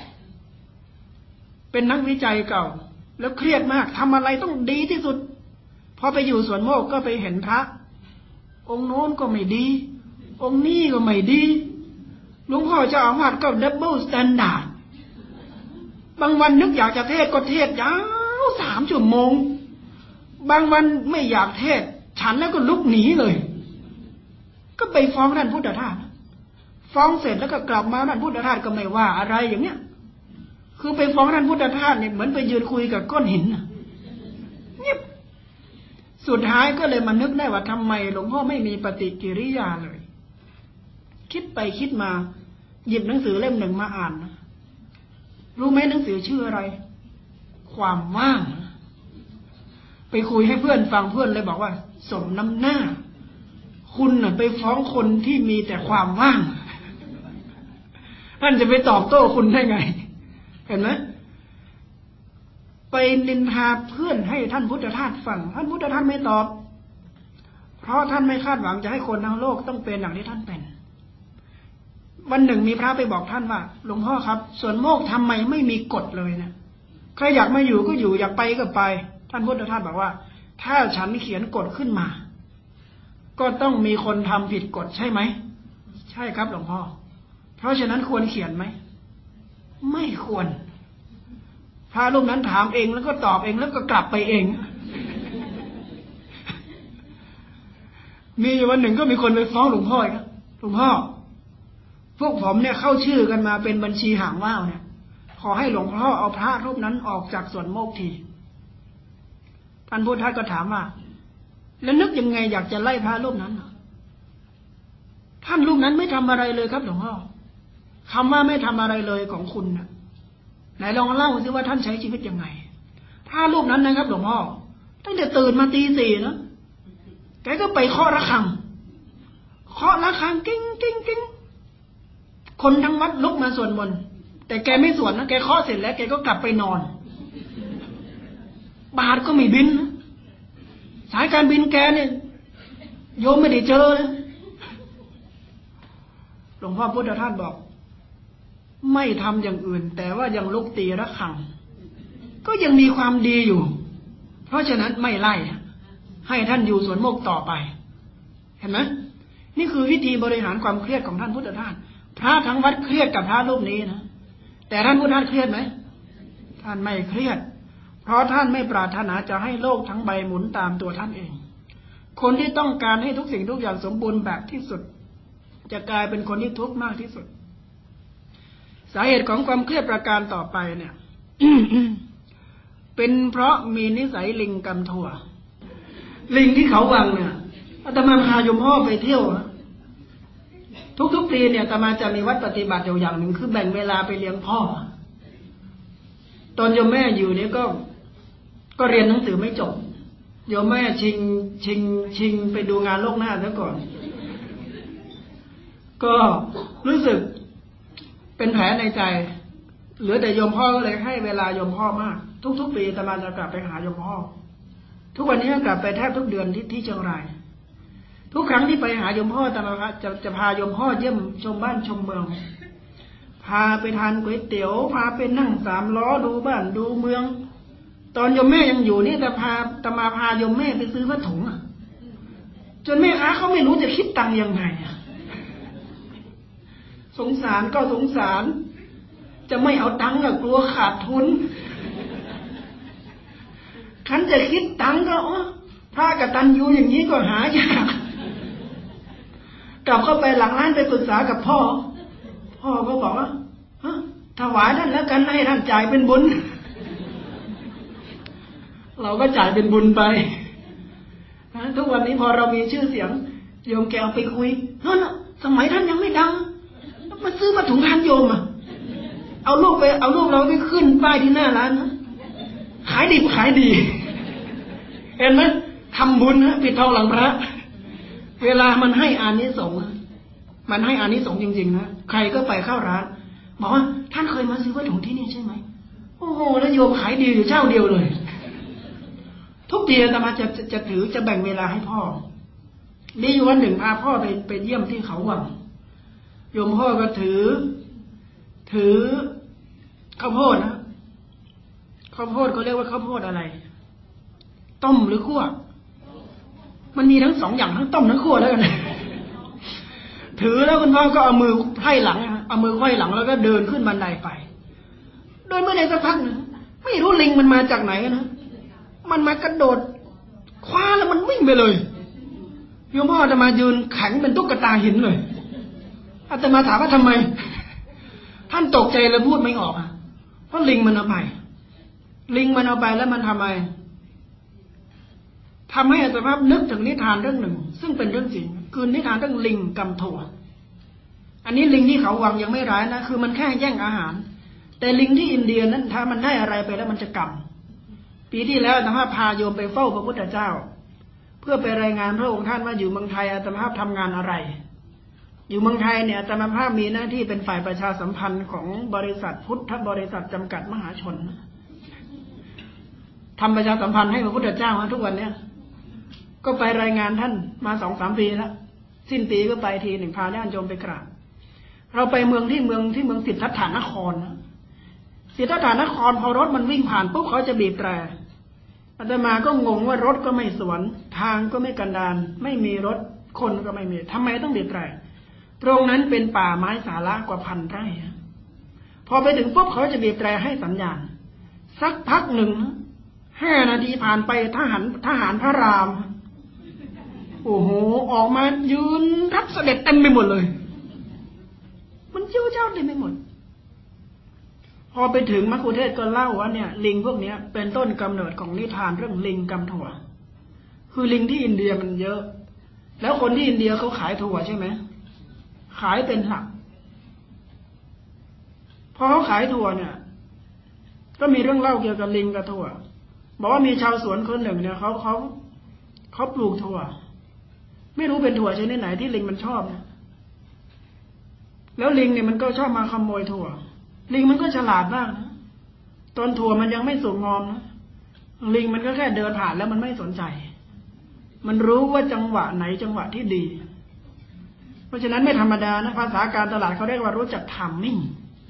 เป็นนักวิจัยเก่าแล้วเครียดมากทำอะไรต้องดีที่สุดพอไปอยู่สวนโมกก็ไปเห็นพระองค์โน้นก็ไม่ดีองค์นี้ก็ไม่ดีหลวงพ่อเจ้าอาวาสก็ดับเบิลสแตนดาร์ดบางวันนึกอยากจะเทศก็เทศยาวสามชั่วโมงบางวันไม่อยากเทศฉันแล้วก็ลุกหนีเลยก็ไปฟ้องท่านพุทธทาสฟ้องเสร็จแล้วก็กลับมาท่านพุทธทาสก็ไม่ว่าอะไรอย่างเนี้ยคือไปฟ้องท่านพุทธทาสเนี่ยเหมือนไปยืนคุยกับก้อนหินเงียบสุดท้ายก็เลยมานึกได้ว่าทำไมหลวงพ่อไม่มีปฏิกิริยาเลยคิดไปคิดมาหยิบหนังสือเล่มหนึ่งมาอ่านนะรู้ไหมหนังสือชื่ออะไรความว่างไปคุยให้เพื่อนฟังเพื่อนเลยบอกว่าสมน้ำหน้าคุณน่ะไปฟ้องคนที่มีแต่ความว่างท่านจะไปตอบโต้คุณได้ไงเห็นไหมไปนินทาเพื่อนให้ท่านพุทธทาสฟังท่านพุทธทาสไม่ตอบเพราะท่านไม่คาดหวังจะให้คนทั้งโลกต้องเป็นอย่างที่ท่านเป็นวันหนึ่งมีพระไปบอกท่านว่าหลวงพ่อครับสวนโมกทำไมไม่มีกฎเลยนะใครอยากมาอยู่ก็อยู่อยากไปก็ไปท่านพุทธทาสบอกว่าถ้าฉันเขียนกฎขึ้นมาก็ต้องมีคนทำผิดกฎใช่ไหมใช่ครับหลวงพ่อเพราะฉะนั้นควรเขียนไหมไม่ควรพระรูปนั้นถามเองแล้วก็ตอบเองแล้วก็กลับไปเองมีวันหนึ่งก็มีคนไปฟ้องหลวงพ่อครับหลวงพ่อพวกผมเนี่ยเข้าชื่อกันมาเป็นบัญชีหางว่าวเนี่ยขอให้หลวงพ่อเอาพระรูปนั้นออกจากสวนโมกทีท่านพุทธทาสก็ถามว่าแล้วนึกยังไงอยากจะไล่พระรูปนั้นท่านรูปนั้นไม่ทำอะไรเลยครับหลวงพ่อคำว่าไม่ทำอะไรเลยของคุณนะไหนลองเล่าสิว่าท่านใช้ชีวิตยังไงพระรูปนั้นนะครับหลวงพ่อตั้งแต่ตื่นมาตีสี่นะแกก็ไปเคาะระฆังเคาะระฆังกิ้งกิ้งกิ้งคนทั้งวัดลุกมาสวดมนต์แต่แกไม่สวดนะแกเคาะเสร็จแล้วแกก็กลับไปนอนบาทก็ไม่บินนะสายการบินแกเนี่ยโยมไม่ได้เจอเลยหลวงพ่อพุทธทาสบอกไม่ทำอย่างอื่นแต่ว่ายังลุกตีระฆังก็ยังมีความดีอยู่เพราะฉะนั้นไม่ไล่ให้ท่านอยู่สวนโมกข์ต่อไปเห็นไหมนี่คือวิธีบริหารความเครียดของท่านพุทธทาสพระทั้งวัดเครียดกับพระรูปนี้นะแต่ท่านพุทธทาสเครียดไหมท่านไม่เครียดเพราะท่านไม่ปรารถนาจะให้โลกทั้งใบหมุนตามตัวท่านเองคนที่ต้องการให้ทุกสิ่งทุกอย่างสมบูรณ์แบบที่สุดจะกลายเป็นคนที่ทุกข์มากที่สุดสาเหตุของความเครียดประการต่อไปเนี่ย เป็นเพราะมีนิสัยลิงกำถั่วลิงที่เขาวังเนี่ยอาตมาพาโยมพ่อไปเที่ยวทุกๆปีเนี่ยอาตมาจะมีวัดปฏิบัติอยู่อย่างหนึ่งคือแบ่งเวลาไปเลี้ยงพ่อตอนโยมแม่อยู่เนี่ยก็ก็เรียนหนังสือไม่จบโยมแม่ชิงชิงชิงไปดูงานโลกหน้าซะก่อนก็รู้สึกเป็นแผลในใจเหลือแต่โยมพ่อก็เลยให้เวลาโยมพ่อมากทุกๆปีอาตมาจะกลับไปหาโยมพ่อทุกวันนี้กลับไปแทบทุกเดือนที่ที่เชียงรายทุกครั้งที่ไปหาโยมพ่ออาตมาจะจะพาโยมพ่อเยี่ยมชมบ้านชมเมืองพาไปทานก๋วยเตี๋ยวพาไปนั่งสามล้อดูบ้านดูเมืองตอนโยมแม่ยังอยู่นี่แต่พาอาตมาพาโยมแม่ไปซื้อผ้าถุงอ่ะจนแม่ค้าเขาไม่รู้จะคิดตังค์ยังไงอ่ะสงสารก็สงสารจะไม่เอาตังค์ก็กลัวขาดทุนขันจะคิดตังค์ก็อ๋อพระกตัญญูอย่างนี้ก็หายากกลับเข้าไปหลังร้านไปปรึกษากับพ่อพ่อก็บอกว่าถวายท่านแล้วกันให้ท่านจ่ายเป็นบุญเราก็จ่ายเป็นบุญไปทุกวันนี้พอเรามีชื่อเสียงโยมแกเอาไปคุยนั่นสมัยท่านยังไม่ดังมาซื้อมาถุงทานโยมอ่ะเอาลูกไปเอาลูกเราไปขึ้นป้ายที่หน้าร้านนะขายดีขายดีเห็นไหมทำบุญนะปิดทองหลังพระเวลามันให้อานิสงส์มันให้อานิสงส์จริงๆนะใครก็ไปเข้าร้านบอกว่าท่านเคยมาซื้อผ้าถุงที่นี่ใช่ไหมโอ้โหแล้วโยมขายดีอยู่เจ้าเดียวเลยทุกทีอาตมาจะจะถือจะแบ่งเวลาให้พ่อมีอยู่วันหนึ่งพาพ่อไปไปเยี่ยมที่เขาวังโยมพ่อก็ถือถือข้าวโพดนะข้าวโพดเขาเรียกว่าข้าวโพดอะไรต้มหรือคั่วมันมีทั้งสองอย่างทั้งต้มทั้งคั่วแล้วกันถือแล้วคุณพ่อก็เอามือไพ่หลังเอามือไขว้หลังแล้วก็เดินขึ้นบันไดไปโดยเมื่อใดสักพักนึงไม่รู้ลิงมันมาจากไหนนะมันมากระโดดคว้าแล้วมันวิ่งไปเลยโยมพ่อจะมายืนแข็งเป็นตุ๊กตาหินเลยอาตมาถามว่าทำไมท่านตกใจแล้วพูดไม่ออกอ่ะเพราะลิงมันเอาไปลิงมันเอาไปแล้วมันทำไมทำให้อาตมานึกถึงนิทานเรื่องหนึ่งซึ่งเป็นเรื่องจริงคือนิทานเรื่องลิงกำถั่วอันนี้ลิงที่เขาวังยังไม่ร้ายนะคือมันแค่แย่งอาหารแต่ลิงที่อินเดียนั้นถ้ามันได้อะไรไปแล้วมันจะกำปีที่แล้วอาตมาพาโยมไปเฝ้าพระพุทธเจ้าเพื่อไปรายงานพระองค์ท่านว่าอยู่เมืองไทยอาตมาทำงานอะไรอยู่เมืองไทยเนี่ยอาตมาภาพมีหน้าที่เป็นฝ่ายประชาสัมพันธ์ของบริษัทพุทธบริษัทจำกัดมหาชนทำประชาสัมพันธ์ให้พระพุทธเจ้าทุกวันเนี่ยก็ไปรายงานท่านมาสองสามปีแล้วสิ้นปีก็ไปทีหนึ่งพาญาติโยมไปกราบเราไปเมืองที่เมืองที่เมืองสิทธัตถานครนะสิทธัตถานครพอรถมันวิ่งผ่านปุ๊บเขาจะบีบแตรอาตมาก็งงว่ารถก็ไม่สวนทางก็ไม่กันดารไม่มีรถคนก็ไม่มีทำไมต้องบีบแตรตรงนั้นเป็นป่าไม้สาระกว่าพันไร่พอไปถึงปุ๊บเขาจะบีบแตรให้สัญญาณสักพักหนึ่งห้านาทีผ่านไปทหารทหารพระรามโอ้โหออกมายืนรับเสด็จเต็มไปหมดเลยมันเจ้าเจ้าเต็มไปหมดพอไปถึงมัคคุเทศก์ก็เล่าว่าเนี่ยลิงพวกนี้เป็นต้นกำเนิดของนิทานเรื่องลิงกำถั่วคือลิงที่อินเดียมันเยอะแล้วคนที่อินเดียเขาขายถั่วใช่ไหมขายเป็นหลักพอเขาขายถั่วเนี่ยก็มีเรื่องเล่าเกี่ยวกับลิงกับถั่วบอกว่ามีชาวสวนคนหนึ่งเนี่ยเขาเขาเขาปลูกถั่วไม่รู้เป็นถั่วชนิดไหนที่ลิงมันชอบนะแล้วลิงเนี่ยมันก็ชอบมาขโมยถั่วลิงมันก็ฉลาดมากนะตอนถั่วมันยังไม่สุกงอมนะลิงมันก็แค่เดินผ่านแล้วมันไม่สนใจมันรู้ว่าจังหวะไหนจังหวะที่ดีเพราะฉะนั้นไม่ธรรมดานะภาษาการตลาดเขาเรียกว่ารู้จักไทมิ่ง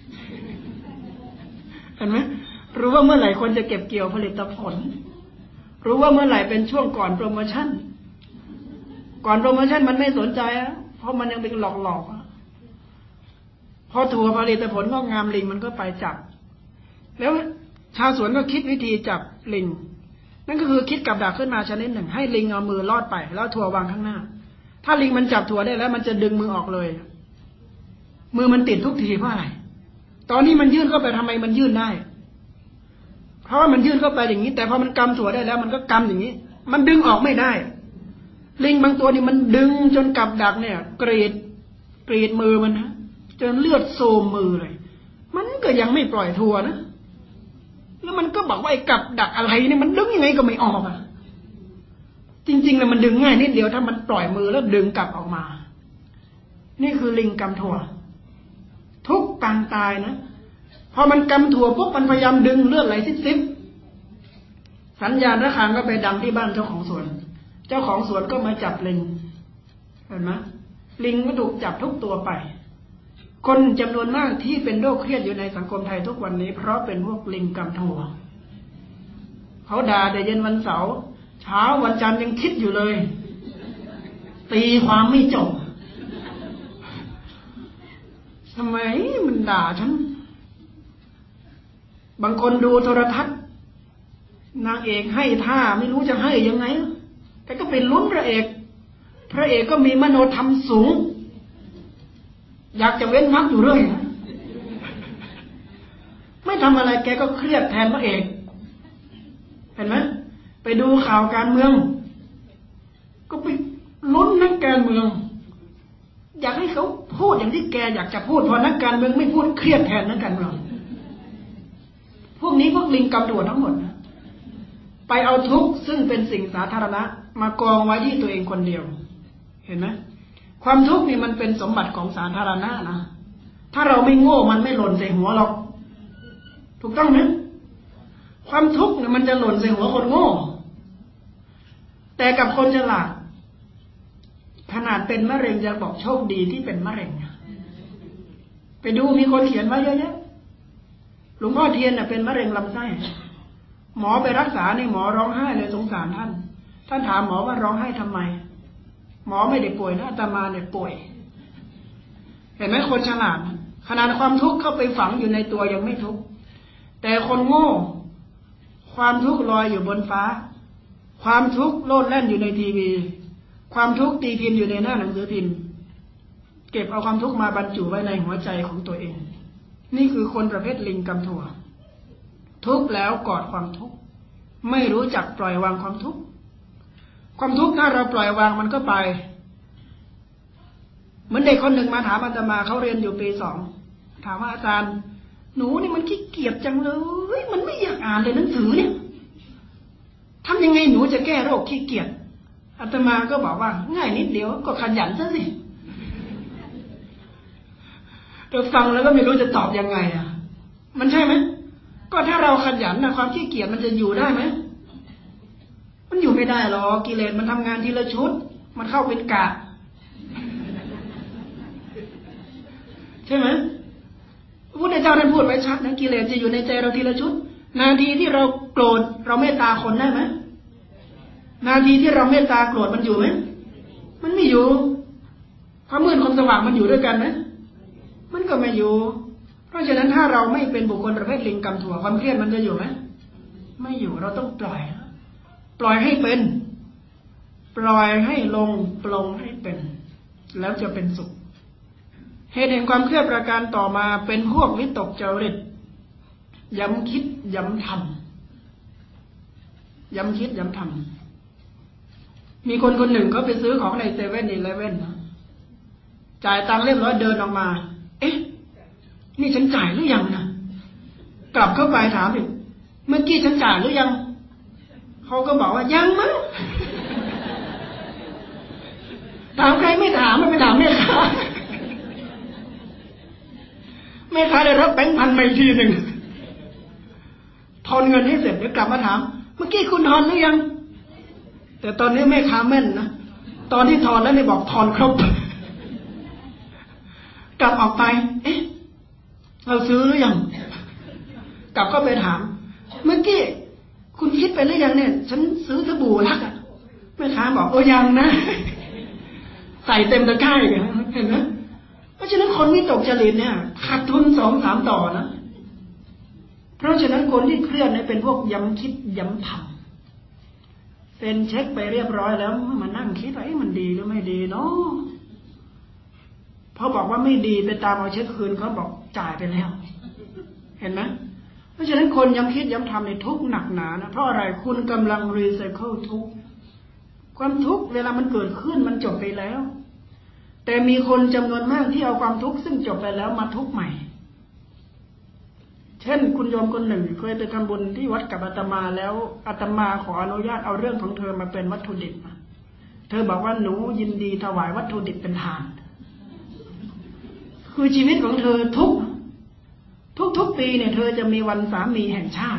เห็นไหมรู้ว่าเมื่อไหร่คนจะเก็บเกี่ยวผลิตผลรู้ว่าเมื่อไหร่เป็นช่วงก่อนโปรโมชั่นก่อนโปรโมชั่นมันไม่สนใจอ่ะเพราะมันยังเป็นหลอกๆพอถั่วผลิตผลงอกงามลิงมันก็ไปจับแล้วชาวสวนก็คิดวิธีจับลิงนั่นก็คือคิดกับดักขึ้นมาชนิดหนึ่งให้ลิงเอามือลอดไปแล้วถั่ววางข้างหน้าถ้าลิงมันจับถั่วได้แล้วมันจะดึงมือออกเลยมือมันติดทุกทีเพราะอะไรตอนนี้มันยื่นเข้าไปทำไมมันยื่นได้เพราะว่ามันยื่นเข้าไปอย่างนี้แต่พอมันกำถั่วได้แล้วมันก็กำอย่างนี้มันดึงออกไม่ได้ลิงบางตัวนี่มันดึงจนกับดักเนี่ยกรีดกรีดมือมันนะจนเลือดโซมมือเลยมันก็ยังไม่ปล่อยถั่วนะแล้วมันก็บอกว่าไอ้กับดักอะไรเนี่ยมันดึงยังไงก็ไม่ออกอ่ะจริงๆแล้วมันดึงง่ายนิดเดียวถ้ามันปล่อยมือแล้วดึงกลับออกมานี่คือลิงกำถั่วทุกปางตายนะพอมันกำถั่วปุ๊บมันพยายามดึงเลือดไหลซิบๆสัญญาณระฆังก็ไปดังที่บ้านเจ้าของสวนเจ้าของสวนก็มาจับลิงเห็นไหมลิงก็ถูกจับทุกตัวไปคนจำนวนมากที่เป็นโรคเครียดอยู่ในสังคมไทยทุกวันนี้เพราะเป็นพวกลิงกำถั่วเขาด่าแต่เย็นวันเสาร์เช้าวันจันทร์ยังคิดอยู่เลยตีความไม่จบทำไมมันด่าฉันบางคนดูโทรทัศน์นางเอกให้ท่าไม่รู้จะให้ยังไงแต่ก็เป็นลุ้นพระเอกพระเอกก็มีมโนธรรมสูงอยากจะเว้นวรรคอยู่เรื่อยไม่ทำอะไรแกก็เครียดแทนพระเอกเห็นไหมไปดูข่าวการเมืองก็ไปลุ้นนักการเมืองอยากให้เขาพูดอย่างที่แกอยากจะพูดพอนักการเมืองไม่พูดเครียดแทนนักการเมืองพวกนี้พวกลิงกำถั่วทั้งหมดนะไปเอาทุกข์ซึ่งเป็นสิ่งสาธารณะมากองไว้ที่ตัวเองคนเดียวเห็นไหมความทุกข์นี่มันเป็นสมบัติของสาธารณะนะถ้าเราไม่โง่มันไม่หล่นใส่หัวหรอกถูกต้องไหมความทุกข์เนี่ยมันจะหล่นใส่หัวคนโง่แต่กับคนฉลาดขนาดเป็นมะเร็งยังบอกโชคดีที่เป็นมะเร็งไปดูมีคนเขียนไว้เยอะๆหลวงพ่อเทียนน่ะเป็นมะเร็งลำไส้หมอไปรักษาในหมอร้องไห้เลยสงสารท่านท่านถามหมอว่าร้องไห้ทำไมหมอไม่ได้ป่วยนะอาตมาเนี่ยป่วยเห็นไหมคนฉลาดขนาดความทุกข์เข้าไปฝังอยู่ในตัวยังไม่ทุกข์แต่คนโง่ความทุกข์ลอยอยู่บนฟ้าความทุกข์โลดแล่นอยู่ในทีวีความทุกข์ตีพิมพ์อยู่ในหน้าหนังสือพิมพ์เก็บเอาความทุกข์มาบรรจุไว้ในหัวใจของตัวเองนี่คือคนประเภทลิงกำถั่วทุกข์แล้วกอดความทุกข์ไม่รู้จักปล่อยวางความทุกข์ความทุกข์ถ้าเราปล่อยวางมันก็ไปเหมือนเด็กคนหนึ่งมาถามอาตมาเขาเรียนอยู่ปีสองถามว่าอาจารย์หนูนี่มันขี้เกียจจังเลยมันไม่อยากอ่านเลยหนังสือเนี่ยทำยังไงหนูจะแก้โรคขี้เกียจอาตมาก็บอกว่าง่ายนิดเดียวก็ขยันซะสิเราฟังแล้วก็ไม่รู้จะตอบยังไงอ่ะมันใช่ไหมก็ถ้าเราขยันนะความขี้เกียจมันจะอยู่ได้ไหมมันอยู่ไม่ได้หรอกกิเลสมันทำงานทีละชุดมันเข้าเป็นกะใช่ไหมพระพุทธเจ้าท่านพูดไว้ชัดนะกิเลสจะอยู่ในใจเราทีละชุดนาทีที่เราโกรธเราเมตตาคนได้ไหมนาทีที่เราเมตตาโกรธมันอยู่ไหมมันไม่อยู่ความมืดความสว่างมันอยู่ด้วยกันไหมมันก็ไม่อยู่เพราะฉะนั้นถ้าเราไม่เป็นบุคคลประเภทลิงกำถั่วความเครียดมันจะอยู่ไหมไม่อยู่เราต้องปล่อยปล่อยให้เป็นปล่อยให้ลงปลงให้เป็นแล้วจะเป็นสุขเหตุแห่งความเครียดประการต่อมาเป็นพวกวิตกจริตย้ำคิดย้ำทำย้ำคิดย้ำทำมีคนคนหนึ่งเขาไปซื้อของในเซเว่นอีเลฟเว่นนะจ่ายตังค์เรียบร้อยเดินออกมาเอ๊ะนี่ฉันจ่ายหรือยังนะกลับเข้าไปถามอีกเมื่อกี้ฉันจ่ายหรือยังเขาก็บอกว่ายังมั้งถามใครไม่ถามไม่ไปถามแม่ค้าแม่ค้าได้รับแบงค์พันมาอีกทีหนึ่งทอนเงินให้เสร็จเดี๋ยวกลับมาถามเมื่อกี้คุณทอนหรือยังแต่ตอนนี้แม่ค้าแม่นนะตอนที่ทอนแล้วเนี่ยบอกทอนครบกลับออกไปเอ๊ะเราซื้อหรือยังกลับก็ไปถามเมื่อกี้คุณคิดไปหรือยังเนี่ยฉันซื้อสบู่ลักอ่ะแม่ค้าบอกโอ้ยังนะใส่เต็มตะกร้าเลยเห็นไหมเพราะฉะนั้นคนวิตกจริตเนี่ยขาดทุนสองสามต่อนะเพราะฉะนั้นคนที่เครียดเนี่ยเป็นพวกย้ำคิดย้ำทำเป็นเช็คไปเรียบร้อยแล้วมานั่งคิดว่ามันดีหรือไม่ดีเนาะพอบอกว่าไม่ดีไปตามเอาเช็คคืนเขาบอกจ่ายไปแล้วเห็นไหมเพราะฉะนั้นคนย้ำคิดย้ำทำในทุกหนักหนานะเพราะอะไรคุณกำลังรีไซเคิลทุกความทุกข์เวลามันเกิดขึ้นมันจบไปแล้วแต่มีคนจำนวนมากที่เอาความทุกข์ซึ่งจบไปแล้วมาทุกข์ใหม่เช่นคุณโยมคนหนึ่งเคยไปทำบุญที่วัดกับอาตมาแล้วอาตมาขออนุญาตเอาเรื่องของเธอมาเป็นวัตถุดิบเธอบอกว่าหนูยินดีถวายวัตถุดิบเป็นทานคือชีวิตของเธอทุกทุกๆปีเนี่ยเธอจะมีวันสามีแห่งชาติ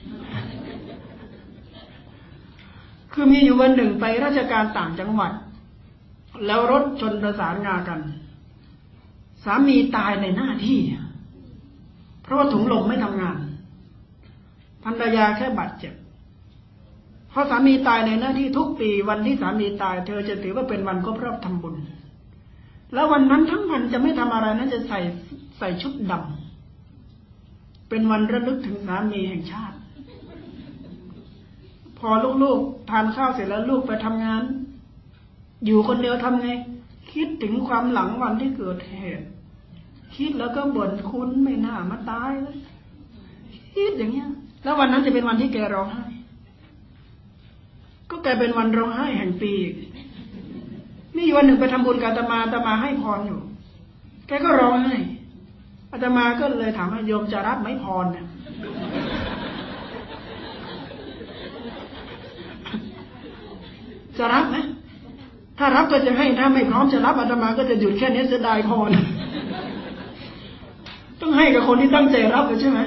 คือมีอยู่วันหนึ่งไปราชการต่างจังหวัดแล้วรถชนประสานงากันสามีตายในหน้าที่เพราะว่าถุงลมไม่ทำงานภรรยาแค่บาดเจ็บเพราะสามีตายในหน้าที่ทุกปีวันที่สามีตายเธอจะถือว่าเป็นวันครบรอบทำบุญแล้ววันนั้นทั้งวันจะไม่ทำอะไรนั้นจะใส่ใส่ชุดดำเป็นวันระลึกถึงสามีแห่งชาติพอลูกๆทานข้าวเสร็จแล้วลูกไปทำงานอยู่คนเดียวทำไงคิดถึงความหลังวันที่เกิดเหตุคิดแล้วก็บ่นคุณไม่น่ามาตายเลยคิดอย่างเงี้ยแล้ววันนั้นจะเป็นวันที่แกร้องไห้ก็กลายเป็นวันร้องไห้แห่งปีมีวันหนึ่งไปทำบุญกับอาตมาอาตมาให้พรอยู่แกก็ร้องไห้อาตมาก็เลยถามว่าโยมจะรับไหมพรเนี่ยจะรับไหมถ้ารับก็จะให้ถ้าไม่พร้อมจะรับอาตมาก็จะหยุดแค่นี้เสียดายพรต้องให้กับคนที่ตั้งใจรับเลยใช่ไหม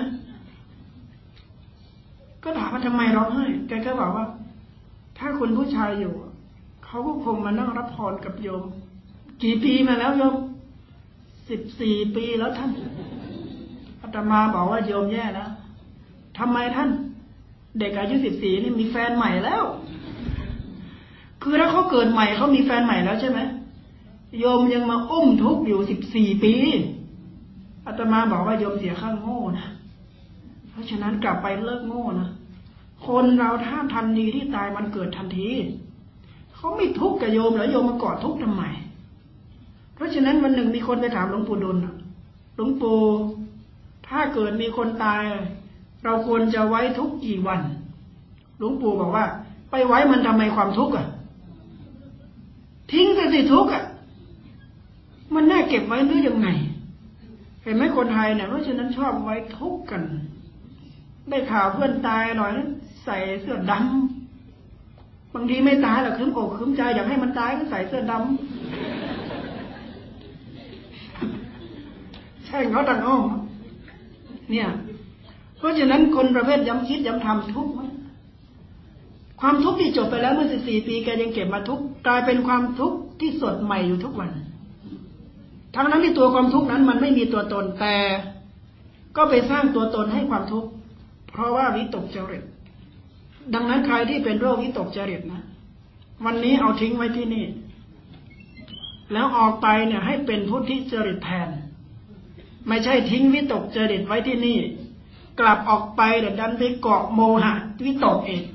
ก็ถามว่าทำไมร้องไห้แกก็บอกว่าถ้าคุณผู้ชายอยู่เขาก็คงมานั่งรับพรกับโยมกี่ปีมาแล้วโยมสิบสี่ปีแล้วท่านอาตมาบอกว่าโยมแย่แล้วทำไมท่านเด็กอายุสิบสี่นี่มีแฟนใหม่แล้วคือถ้าเขาเกิดใหม่เขามีแฟนใหม่แล้วใช่ไหมโยมยังมาอุ้มทุกข์อยู่สิบสี่ปีอาตมาบอกว่าโยมเสียข้างโง่นะเพราะฉะนั้นกลับไปเลิกโง่นะคนเราถ้าทันทีที่ตายมันเกิดทันทีเขาไม่ทุกข์กับโยมแล้วโยมมากอดทุกข์ทำไมเพราะฉะนั้นวันหนึ่งมีคนไปถามหลวงปู่ดุลหลวงปู่ถ้าเกิดมีคนตายเราควรจะไว้ทุกข์กี่วันหลวงปู่บอกว่าไปไว้มันทำไมความทุกข์อ่ะทิ้งไปสิทุกข์อ่ะมันน่าเก็บไว้หรือยังไงเห็นไหมคนไทยเนี่ยเพราะฉะนั้นชอบไว้ทุกข์กันได้ข่าวเพื่อนตายหน่อยใส่เสื้อดำบางทีไม่ตายหรอกคืมอกคืมใจอยากให้มันตายก็ใส่เสื้อดำใช่เขาดังอ้อมเนี่ยเพราะฉะนั้นคนประเภทย้ำคิดย้ำทำทุกข์ความทุกข์ที่จบไปแล้วเมื่อสิบสี่ปีแกยังเก็บมาทุกข์กลายเป็นความทุกข์ที่สดใหม่อยู่ทุกวันทั้งนั้นที่ตัวความทุกข์นั้นมันไม่มีตัวตนแต่ก็ไปสร้างตัวตนให้ความทุกข์เพราะว่าวิตกจริตดังนั้นใครที่เป็นโรควิตกจริตนะวันนี้เอาทิ้งไว้ที่นี่แล้วออกไปเนี่ยให้เป็นพุทธิจริตแทนไม่ใช่ทิ้งวิตกจริตไว้ที่นี่กลับออกไปเดี๋ยวดันไปเกาะโมหะวิตกเอง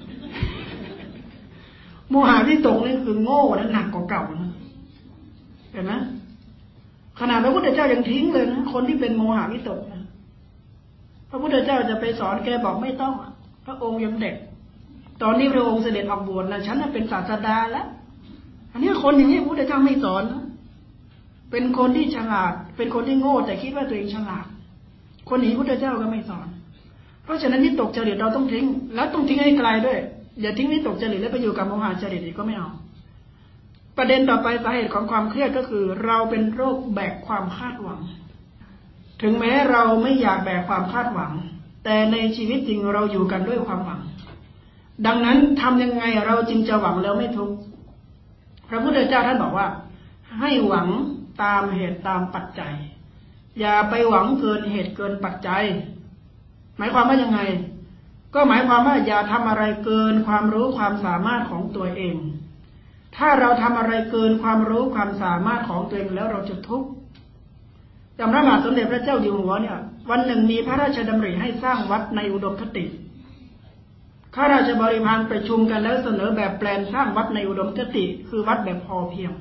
โมหะวิตกนี่คือโง่และหนักกว่าเก่านะเห็นไหมขนาดพระพุทธเจ้ายังทิ้งเลยนะคนที่เป็นโมหะวิตกนะพระพุทธเจ้าจะไปสอนแกบอกไม่ต้องพระองค์ยังเด็กตอนนี้พระองค์เสด็จออกบวชนะฉันน่ะเป็นศาสดาแล้วอันนี้คนอย่างนี้พระพุทธเจ้าไม่สอนนะไปเป็นคนที่ฉลาดเป็นคนที่โง่แต่คิดว่าตัวเองฉลาดคนหนีพุทธเจ้าก็ไม่สอนเพราะฉะนั้นวิตกจริตเราต้องทิ้งแล้วต้องทิ้งให้ไกลด้วยอย่าทิ้งวิตกจริตแล้วไปอยู่กับโมหะจริตอีกก็ไม่เอาประเด็นต่อไปสาเหตุของความเครียดก็คือเราเป็นโรคแบกความคาดหวังถึงแม้เราไม่อยากแบกความคาดหวังแต่ในชีวิตจริงเราอยู่กันด้วยความหวังดังนั้นทำยังไงเราจึงจะหวังแล้วไม่ทุกข์พระพุทธเจ้าท่านบอกว่าให้หวังตามเหตุตามปัจจัยอย่าไปหวังเกินเหตุเกินปัจจัยหมายความว่ายังไงก็หมายความว่าอย่าทำอะไรเกินความรู้ความสามารถของตัวเองถ้าเราทำอะไรเกินความรู้ความสามารถของตัวเองแล้วเราจะทุกข์อย่างพระมหาสมเด็จพระเจ้าอยู่หัวเนี่ยวันหนึ่งมีพระราชดำริให้สร้างวัดในอุดมคติข้าราชบริพารประชุมกันแล้วเสนอแบบแปลนสร้างวัดในอุดมคติคือวัดแบบพอเพียง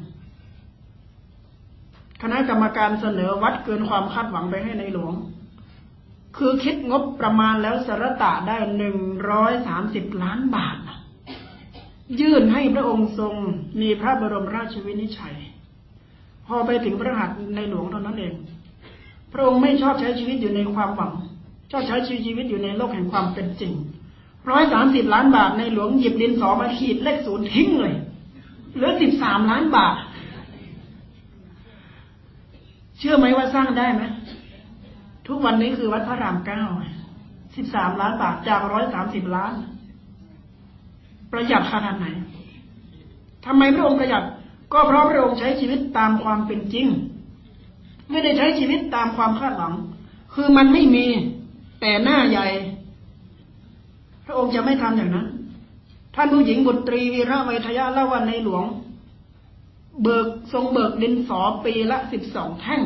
คณะกรรมการเสนอวัดเกินความคาดหวังไปให้ในหลวงคือคิดงบประมาณแล้วสรตะได้หนึ่งร้อยสามสิบล้านบาทยื่นให้พระองค์ทรงมีพระบรมราชวินิจฉัยพอไปถึงพระหัตถ์ในหลวงเท่านั้นเองพระองค์ไม่ชอบใช้ชีวิตอยู่ในความหวังชอบใช้ชีวิตอยู่ในโลกแห่งความเป็นจริงร้อยสามสิบล้านบาทในหลวงหยิบดินสอมาขีดเลขศูนย์ทิ้งเลยเหลือสิบสามล้านบาทเชื่อไหมว่าสร้างได้ไหมทุกวันนี้คือวัดพระรามเก้าสิบสามล้านบาทจากร้อยสามสิบล้านประหยัดขนาดไหนทำไมพระองค์ประหยัดก็เพราะพระองค์ใช้ชีวิตตามความเป็นจริงไม่ได้ใช้ชีวิตตามความคาดหวังคือมันไม่มีแต่หน้าใหญ่พระองค์จะไม่ทำอย่างนั้นท่านผู้หญิงบุตรีวีระไวทยะเล่าว่าในหลวงเบิกทรงเบิกดินสอปีละสิบสองแท่ง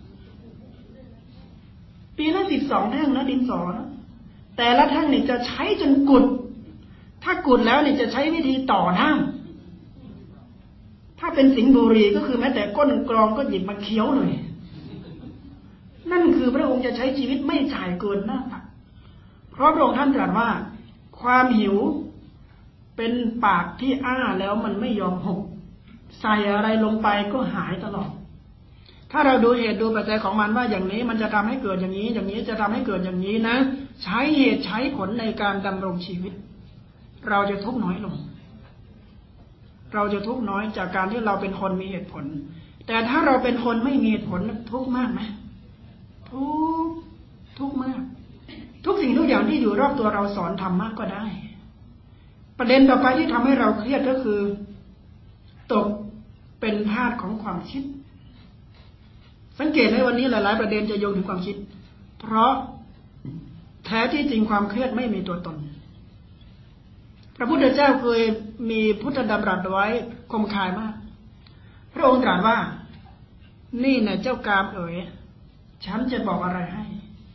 ปีละสิบสองแท่งนะดินสอนะแต่ละแท่งนี่จะใช้จนกุดถ้ากุดแล้วนี่จะใช้วิธีต่อน้ำถ้าเป็นสิงห์บุรีก็คือแม้แต่ก้นกรองก็หยิบมาเคี้ยวเลยนั่นคือพระองค์จะใช้ชีวิตไม่จ่ายเกินหน้าตักเพราะพระองค์ท่านตรัสว่าความหิวเป็นปากที่อ้าแล้วมันไม่ยอมหกใส่อะไรลงไปก็หายตลอดถ้าเราดูเหตุดูปัจจัยของมันว่าอย่างนี้มันจะทำให้เกิดอย่างนี้อย่างนี้จะทำให้เกิดอย่างนี้นะใช้เหตุใช้ผลในการดำรงชีวิตเราจะทุกข์น้อยลงเราจะทุกข์น้อยจากการที่เราเป็นคนมีเหตุผลแต่ถ้าเราเป็นคนไม่มีเหตุผลทุกข์มากไหมทุกข์ทุกข์มากทุกสิ่งทุกอย่างที่อยู่รอบตัวเราสอนธรรมะก็ได้ประเด็นต่อไปที่ทำให้เราเครียดก็คือตกเป็นทาสของความคิดสังเกตให้วันนี้หลายๆประเด็นจะโยงถึงความคิดเพราะแท้ที่จริงความเครียดไม่มีตัวตนพระพุทธเจ้าเคยมีพุทธดำรัสไว้คมคายมากพระองค์ตรัสว่านี่นะเจ้ากามเอ๋ยฉันจะบอกอะไรให้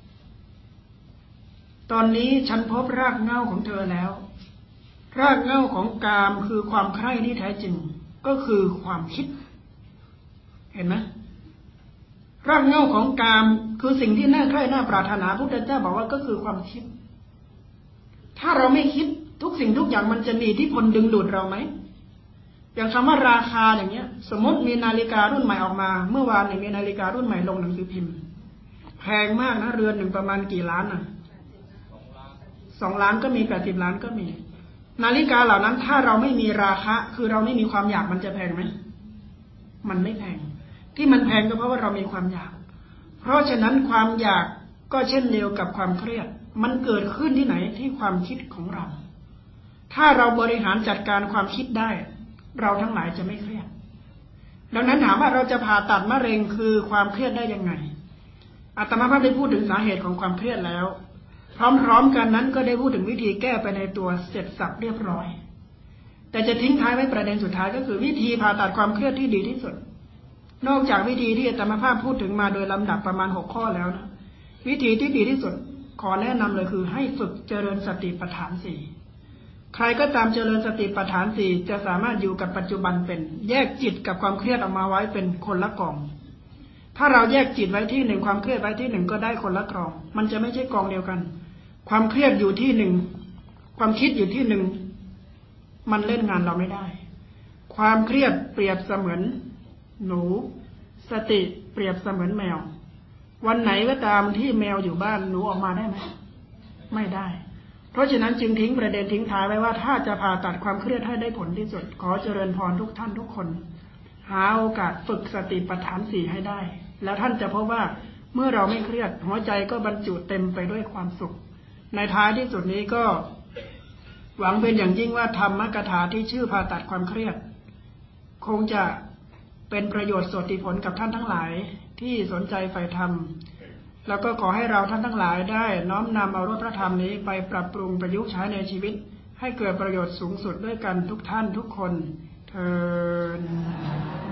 ตอนนี้ฉันพบรากเหง้าของเธอแล้วรากเหง้าของกามคือความใคร่ที่แท้จริงก็คือความคิดเห็นไหมรากเหง้าของกามคือสิ่งที่น่าใคร่น่าปรารถนาพระพุทธเจ้าบอกว่าก็คือความคิดถ้าเราไม่คิดทุกสิ่งทุกอย่างมันจะมีอิทธิพลดึงดูดเราไหมอย่างคำว่าราคาอย่างเงี้ยสมมติมีนาฬิการุ่นใหม่ออกมาเมื่อวานเนี่ยมีนาฬิการุ่นใหม่ลงหนังสือพิมพ์แพงมากนะเรือนหนึ่งประมาณกี่ล้านอ่ะสองล้านก็มีแปดสิบล้านก็มีนาฬิกาเหล่านั้นถ้าเราไม่มีราคะคือเราไม่มีความอยากมันจะแพงไหมมันไม่แพงที่มันแพงก็เพราะว่าเรามีความอยากเพราะฉะนั้นความอยากก็เช่นเดียวกับความเครียดมันเกิดขึ้นที่ไหนที่ความคิดของเราถ้าเราบริหารจัดการความคิดได้เราทั้งหลายจะไม่เครียดดังนั้นถามว่าเราจะผ่าตัดมะเร็งคือความเครียดได้ยังไงอาตมาภาพได้พูดถึงสาเหตุของความเครียดแล้วพร้อมๆกันนั้นก็ได้พูดถึงวิธีแก้ไปในตัวเสร็จสับเรียบร้อยแต่จะทิ้งท้ายไว้ประเด็นสุดท้ายก็คือวิธีผ่าตัดความเครียดที่ดีที่สุดนอกจากวิธีที่อาตมาภาพพูดถึงมาโดยลำดับประมาณหกข้อแล้วนะวิธีที่ดีที่สุดขอแนะนำเลยคือให้ฝึกเจริญสติปัฏฐานสี่ใครก็ตามเจริญสติปัฏฐานสี่จะสามารถอยู่กับปัจจุบันเป็นแยกจิตกับความเครียดออกมาไว้เป็นคนละกองถ้าเราแยกจิตไว้ที่หนึ่งความเครียดไว้ที่หนึ่งก็ได้คนละกองมันจะไม่ใช่กองเดียวกันความเครียดอยู่ที่หนึ่งความคิดอยู่ที่หนึ่งมันเล่นงานเราไม่ได้ความเครียดเปรียบเสมือนหนูสติเปรียบเสมือนแมววันไหนก็ตามที่แมวอยู่บ้านหนูออกมาได้ไหมไม่ได้เพราะฉะนั้นจึงทิ้งประเด็นทิ้งท้ายไว้ว่าถ้าจะผ่าตัดความเครียดให้ได้ผลที่สุดขอเจริญพรทุกท่านทุกคนหาโอกาสฝึกสติปัฏฐานสี่ให้ได้แล้วท่านจะพบว่าเมื่อเราไม่เครียดหัวใจก็บรรจุเต็มไปด้วยความสุขในท้ายที่สุดนี้ก็หวังเป็นอย่างยิ่งว่าธรรมกถาที่ชื่อผ่าตัดความเครียดคงจะเป็นประโยชน์สติผลกับท่านทั้งหลายที่สนใจใฝ่ธรรมแล้วก็ขอให้เราท่านทั้งหลายได้น้อมนำเอารถพระธรรมนี้ไปปรับปรุงประยุกต์ใช้ในชีวิตให้เกิดประโยชน์สูงสุดด้วยกันทุกท่านทุกคนเทอญ